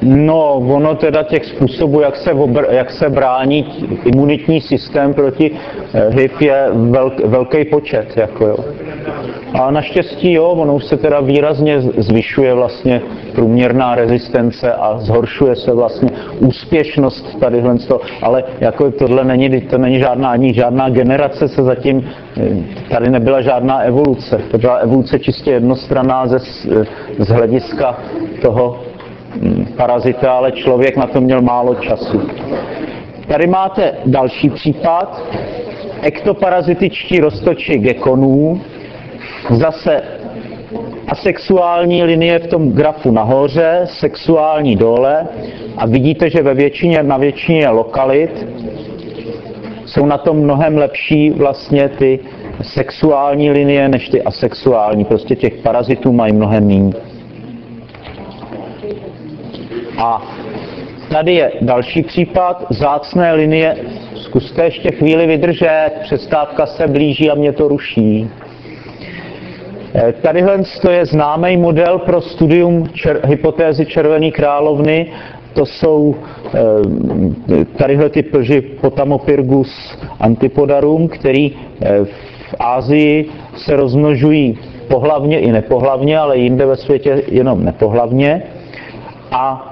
No, ono teda těch způsobů, jak se, obr- jak se brání imunitní systém proti H I V je velk- velký počet. Jako jo. A naštěstí jo, ono už se teda výrazně zvyšuje vlastně průměrná rezistence a zhoršuje se vlastně úspěšnost tadyhle z toho, ale jako tohle není, to není žádná, ani žádná generace se zatím, tady nebyla žádná evoluce. To byla evoluce čistě jednostranná ze, z hlediska toho parazita, ale člověk na to měl málo času. Tady máte další případ. Ektoparazitičtí roztoči gekonů. Zase asexuální linie v tom grafu nahoře, sexuální dole a vidíte, že ve většině, na většině lokalit jsou na tom mnohem lepší vlastně ty sexuální linie než ty asexuální. Prostě těch parazitů mají mnohem méně. A tady je další případ, vzácné linie. Zkuste ještě chvíli vydržet, přestávka se blíží a mě to ruší. Tadyhle to je známý model pro studium čer, hypotézy červené královny. To jsou tadyhle ty plži Potamopyrgus antipodarum, který v Asii se rozmnožují pohlavně i nepohlavně, ale jinde ve světě jenom nepohlavně. A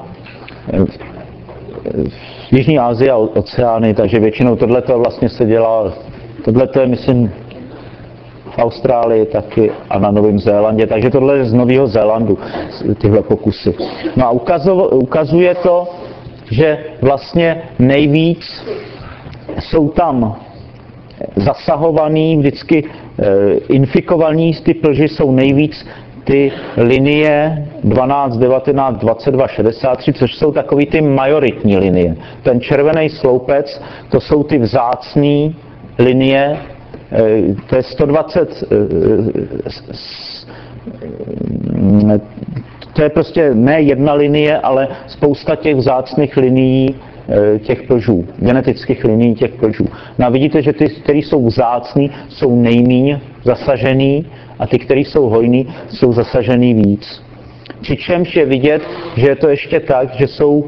v Jižní Asii a oceány, takže většinou tohleto vlastně se dělá, tohleto je myslím v Austrálii taky a na Novém Zélandě, takže tohle je z Nového Zélandu, tyhle pokusy. No a ukazuje to, že vlastně nejvíc jsou tam zasahovaný, vždycky infikovaný ty plži jsou nejvíc ty linie dvanáct, devatenáct, dvacet dva, šedesát tři, což jsou takový ty majoritní linie. Ten červený sloupec, to jsou ty vzácné linie, to je sto dvacet, to je prostě ne jedna linie, ale spousta těch vzácných linií těch plžů, genetických linií těch plžů. No a vidíte, že ty, které jsou vzácný, jsou nejméně zasažený a ty, které jsou hojný, jsou zasažený víc. Přičemž je vidět, že je to ještě tak, že jsou,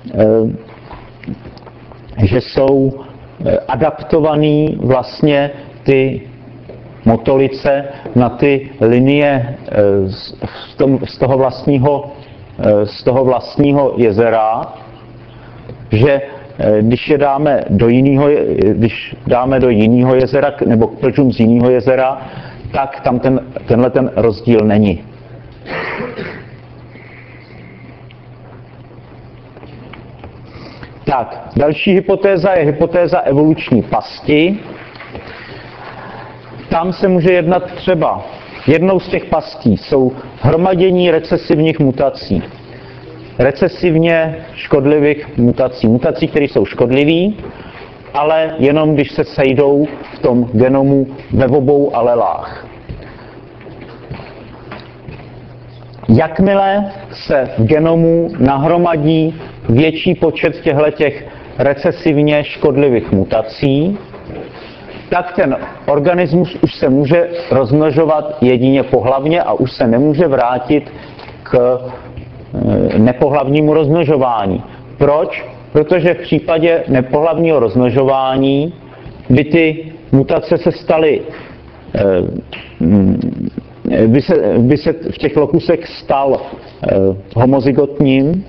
že jsou adaptovaný vlastně ty motolice na ty linie z, tom, z, toho vlastního, z toho vlastního jezera, že když je dáme do jiného, když dáme do jiného jezera nebo k plžům z jiného jezera, tak tam ten, tenhle ten rozdíl není. Tak, další hypotéza je hypotéza evoluční pasti. Tam se může jednat třeba, jednou z těch pastí jsou hromadění recesivních mutací. Recesivně škodlivých mutací. Mutací, které jsou škodlivé, ale jenom když se sejdou v tom genomu ve obou alelách. Jakmile se v genomu nahromadí větší počet těchto recesivně škodlivých mutací, tak ten organismus už se může rozmnožovat jedině pohlavně a už se nemůže vrátit k nepohlavnímu rozmnožování. Proč? Protože v případě nepohlavního rozmnožování by ty mutace se staly, by se, by se v těch lokusech stal homozygotním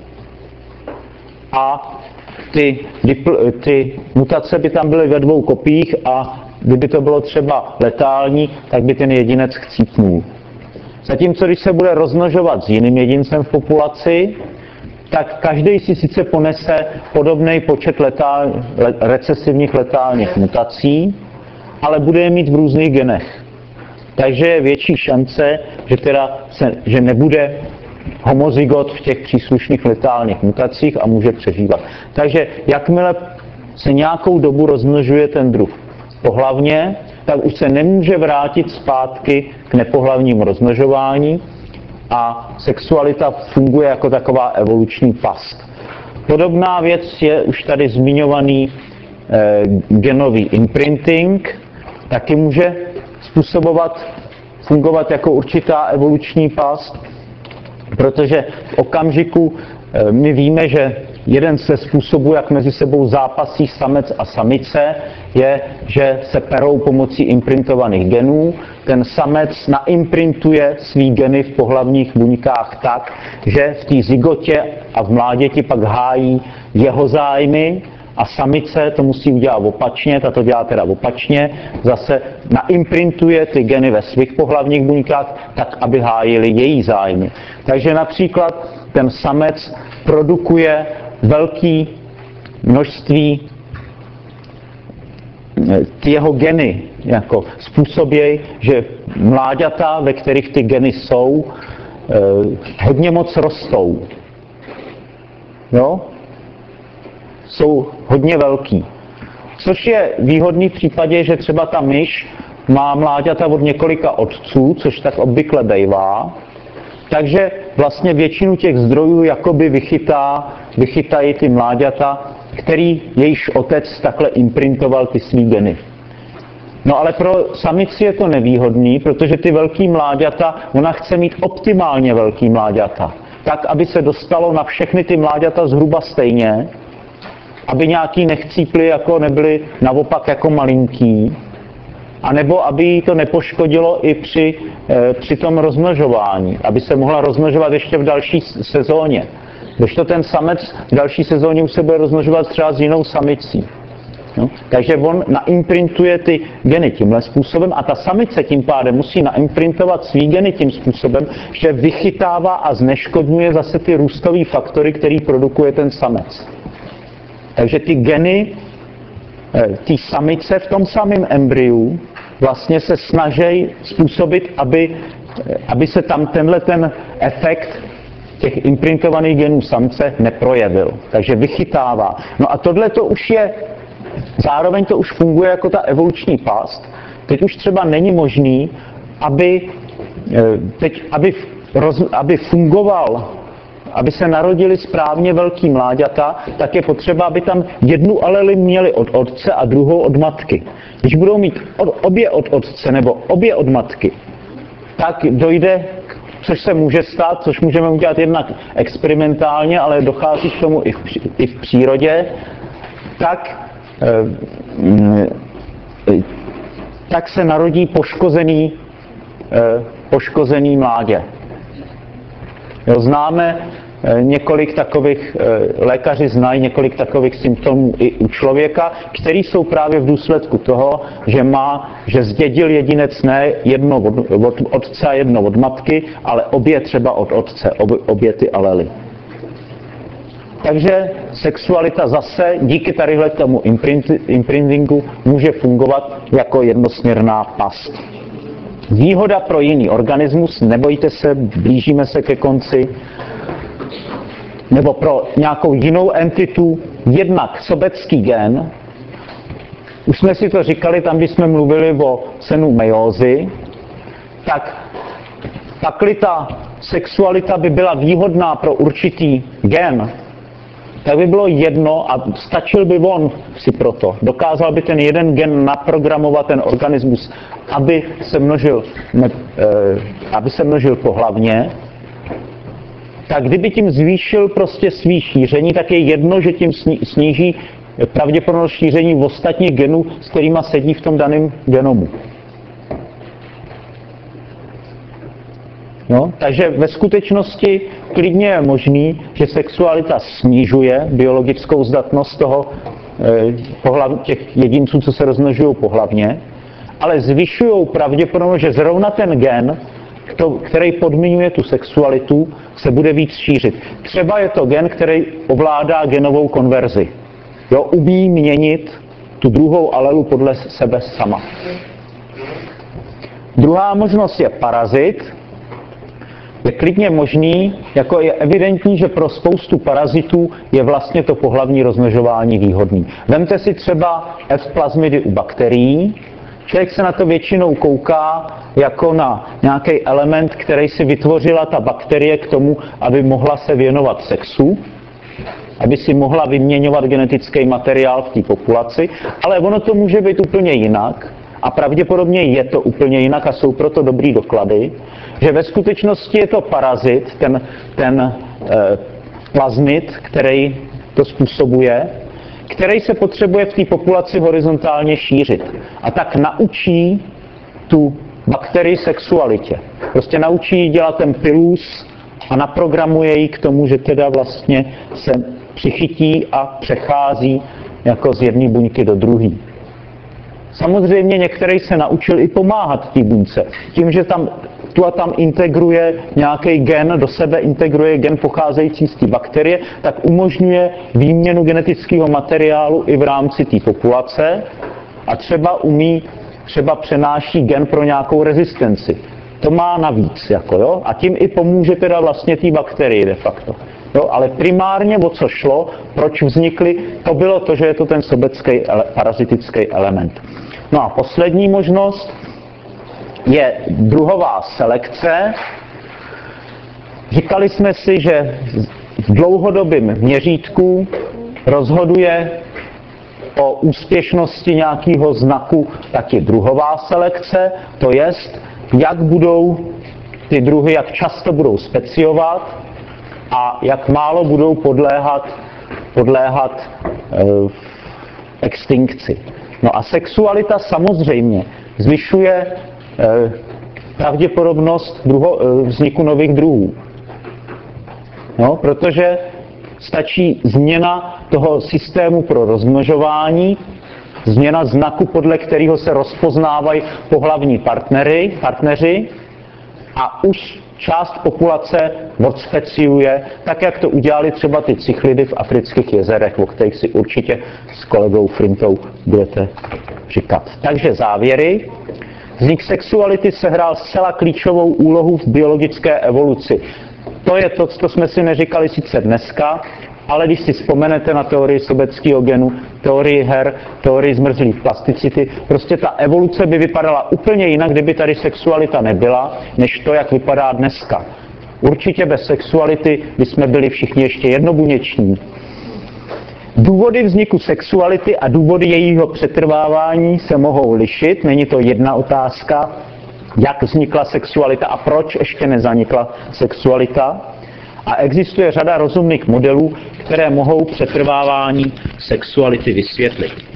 a ty, ty mutace by tam byly ve dvou kopiích a kdyby to bylo třeba letální, tak by ten jedinec chcípnul. Zatímco když se bude rozmnožovat s jiným jedincem v populaci, tak každý si sice ponese podobný počet letál, le, recesivních letálních mutací, ale bude je mít v různých genech. Takže je větší šance, že, teda se, že nebude homozygot v těch příslušných letálních mutacích a může přežívat. Takže jakmile se nějakou dobu rozmnožuje ten druh pohlavně, tak už se nemůže vrátit zpátky k nepohlavnímu rozmnožování a sexualita funguje jako taková evoluční past. Podobná věc je už tady zmiňovaný eh, genový imprinting, taky může způsobovat, fungovat jako určitá evoluční past, protože v okamžiku, my víme, že jeden ze způsobů, jak mezi sebou zápasí samec a samice, je, že se perou pomocí imprintovaných genů. Ten samec naimprintuje svý geny v pohlavních buňkách tak, že v té zygotě a v mláděti pak hájí jeho zájmy, a samice to musí udělat opačně, ta to dělá teda opačně, zase naimprintuje ty geny ve svých pohlavních buňkách tak, aby hájili její zájmy. Takže například ten samec produkuje velké množství, ty jeho geny jako způsobějí, že mláďata, ve kterých ty geny jsou, hodně moc rostou. Jo? Jsou hodně velký. Což je výhodný v případě, že třeba ta myš má mláďata od několika otců, což tak obvykle bývá. Takže vlastně většinu těch zdrojů jakoby vychytá, vychytají ty mláďata, který jejíž otec takhle imprintoval ty svý geny. No ale pro samici je to nevýhodný, protože ty velký mláďata, ona chce mít optimálně velký mláďata. Tak, aby se dostalo na všechny ty mláďata zhruba stejně, aby nějaký nechcípli jako nebyli naopak jako malinký, anebo aby jí to nepoškodilo i při, e, při tom rozmnožování, aby se mohla rozmnožovat ještě v další sezóně. Když to ten samec v další sezóně už se bude rozmnožovat třeba s jinou samicí. No? Takže on naimprintuje ty geny tímhle způsobem a ta samice tím pádem musí naimprintovat svý geny tím způsobem, že vychytává a zneškodňuje zase ty růstové faktory, který produkuje ten samec. Takže ty geny té samice v tom samém embryu vlastně se snaží způsobit, aby, aby se tam tenhle ten efekt těch imprintovaných genů samce neprojevil. Takže vychytává. No a tohle to už je, zároveň to už funguje jako ta evoluční past. Teď už třeba není možný, aby, teď, aby, roz, aby fungoval, aby se narodili správně velký mláďata, tak je potřeba, aby tam jednu aleli měli od otce a druhou od matky. Když budou mít obě od otce nebo obě od matky, tak dojde, což se může stát, což můžeme udělat jednak experimentálně, ale dochází k tomu i v, i v přírodě, tak, tak se narodí poškozený, poškozený mládě. Jo, známe několik takových, lékaři znají několik takových symptomů i u člověka, který jsou právě v důsledku toho, že má, že zdědil jedinec ne jedno od, od otce a jedno od matky, ale obě třeba od otce, obě, obě ty alely. Takže sexualita zase díky tadyhle tomu imprintingu může fungovat jako jednosměrná past. Výhoda pro jiný organismus, nebojte se, blížíme se ke konci, nebo pro nějakou jinou entitu, jednak sobecký gen. Už jsme si to říkali, tam, když jsme mluvili o senu meiózy, tak pakli ta sexualita by byla výhodná pro určitý gen, tak by bylo jedno a stačil by on si proto. Dokázal by ten jeden gen naprogramovat ten organismus, aby se množil, ne, eh, aby se množil pohlavně, tak kdyby tím zvýšil prostě svý šíření, tak je jedno, že tím sníží pravděpodobnost šíření v ostatních genů, s kterýma sedí v tom daném genomu. No, takže ve skutečnosti klidně je možný, že sexualita snižuje biologickou zdatnost toho, eh, těch jedinců, co se rozmnožují pohlavně, ale zvyšují pravděpodobnost, že zrovna ten gen, který podmiňuje tu sexualitu, se bude víc šířit. Třeba je to gen, který ovládá genovou konverzi. Jo, umí měnit tu druhou alelu podle sebe sama. Druhá možnost je parazit. Je klidně možný, jako je evidentní, že pro spoustu parazitů je vlastně to pohlavní rozmnožování výhodný. Vemte si třeba F. plasmidy u bakterií. Člověk se na to většinou kouká jako na nějaký element, který si vytvořila ta bakterie k tomu, aby mohla se věnovat sexu, aby si mohla vyměňovat genetický materiál v té populaci, ale ono to může být úplně jinak a pravděpodobně je to úplně jinak a jsou proto dobrý doklady, že ve skutečnosti je to parazit, ten, ten, plazmid, který to způsobuje, který se potřebuje v té populaci horizontálně šířit. A tak naučí tu bakterii sexualitě. Prostě naučí ji dělat ten pilus a naprogramuje ji k tomu, že teda vlastně se přichytí a přechází jako z jedné buňky do druhé. Samozřejmě některý se naučil i pomáhat té buňce. Tím, že tam tu a tam integruje nějaký gen, do sebe integruje gen pocházející z té bakterie, tak umožňuje výměnu genetického materiálu i v rámci té populace a třeba umí, třeba přenáší gen pro nějakou rezistenci. To má navíc, jako jo, a tím i pomůže teda vlastně té bakterii de facto. Jo, ale primárně o co šlo, proč vznikly, to bylo to, že je to ten sobecký ele, parazitický element. No a poslední možnost je druhová selekce. Říkali jsme si, že v dlouhodobém měřítku rozhoduje o úspěšnosti nějakého znaku taky druhová selekce, to jest, jak budou ty druhy, jak často budou speciovat a jak málo budou podléhat, podléhat e, extinkci. No a sexualita samozřejmě zvyšuje e, pravděpodobnost druho, e, vzniku nových druhů. No, protože stačí změna toho systému pro rozmnožování, změna znaku, podle kterého se rozpoznávají pohlavní partnery, partneři a už část populace odspeciuje, tak jak to udělali třeba ty cichlidy v afrických jezerech, o kterých si určitě s kolegou Frintou budete říkat. Takže závěry. Vznik sexuality sehrál zcela klíčovou úlohu v biologické evoluci. To je to, co jsme si neříkali sice dneska, ale když si vzpomenete na teorii sobeckého genu, teorii her, teorii zmrzlé plasticity, prostě ta evoluce by vypadala úplně jinak, kdyby tady sexualita nebyla, než to, jak vypadá dneska. Určitě bez sexuality bychom byli všichni ještě jednobuněční. Důvody vzniku sexuality a důvody jejího přetrvávání se mohou lišit, není to jedna otázka, jak vznikla sexualita a proč ještě nezanikla sexualita. A existuje řada rozumných modelů, které mohou přetrvávání sexuality vysvětlit.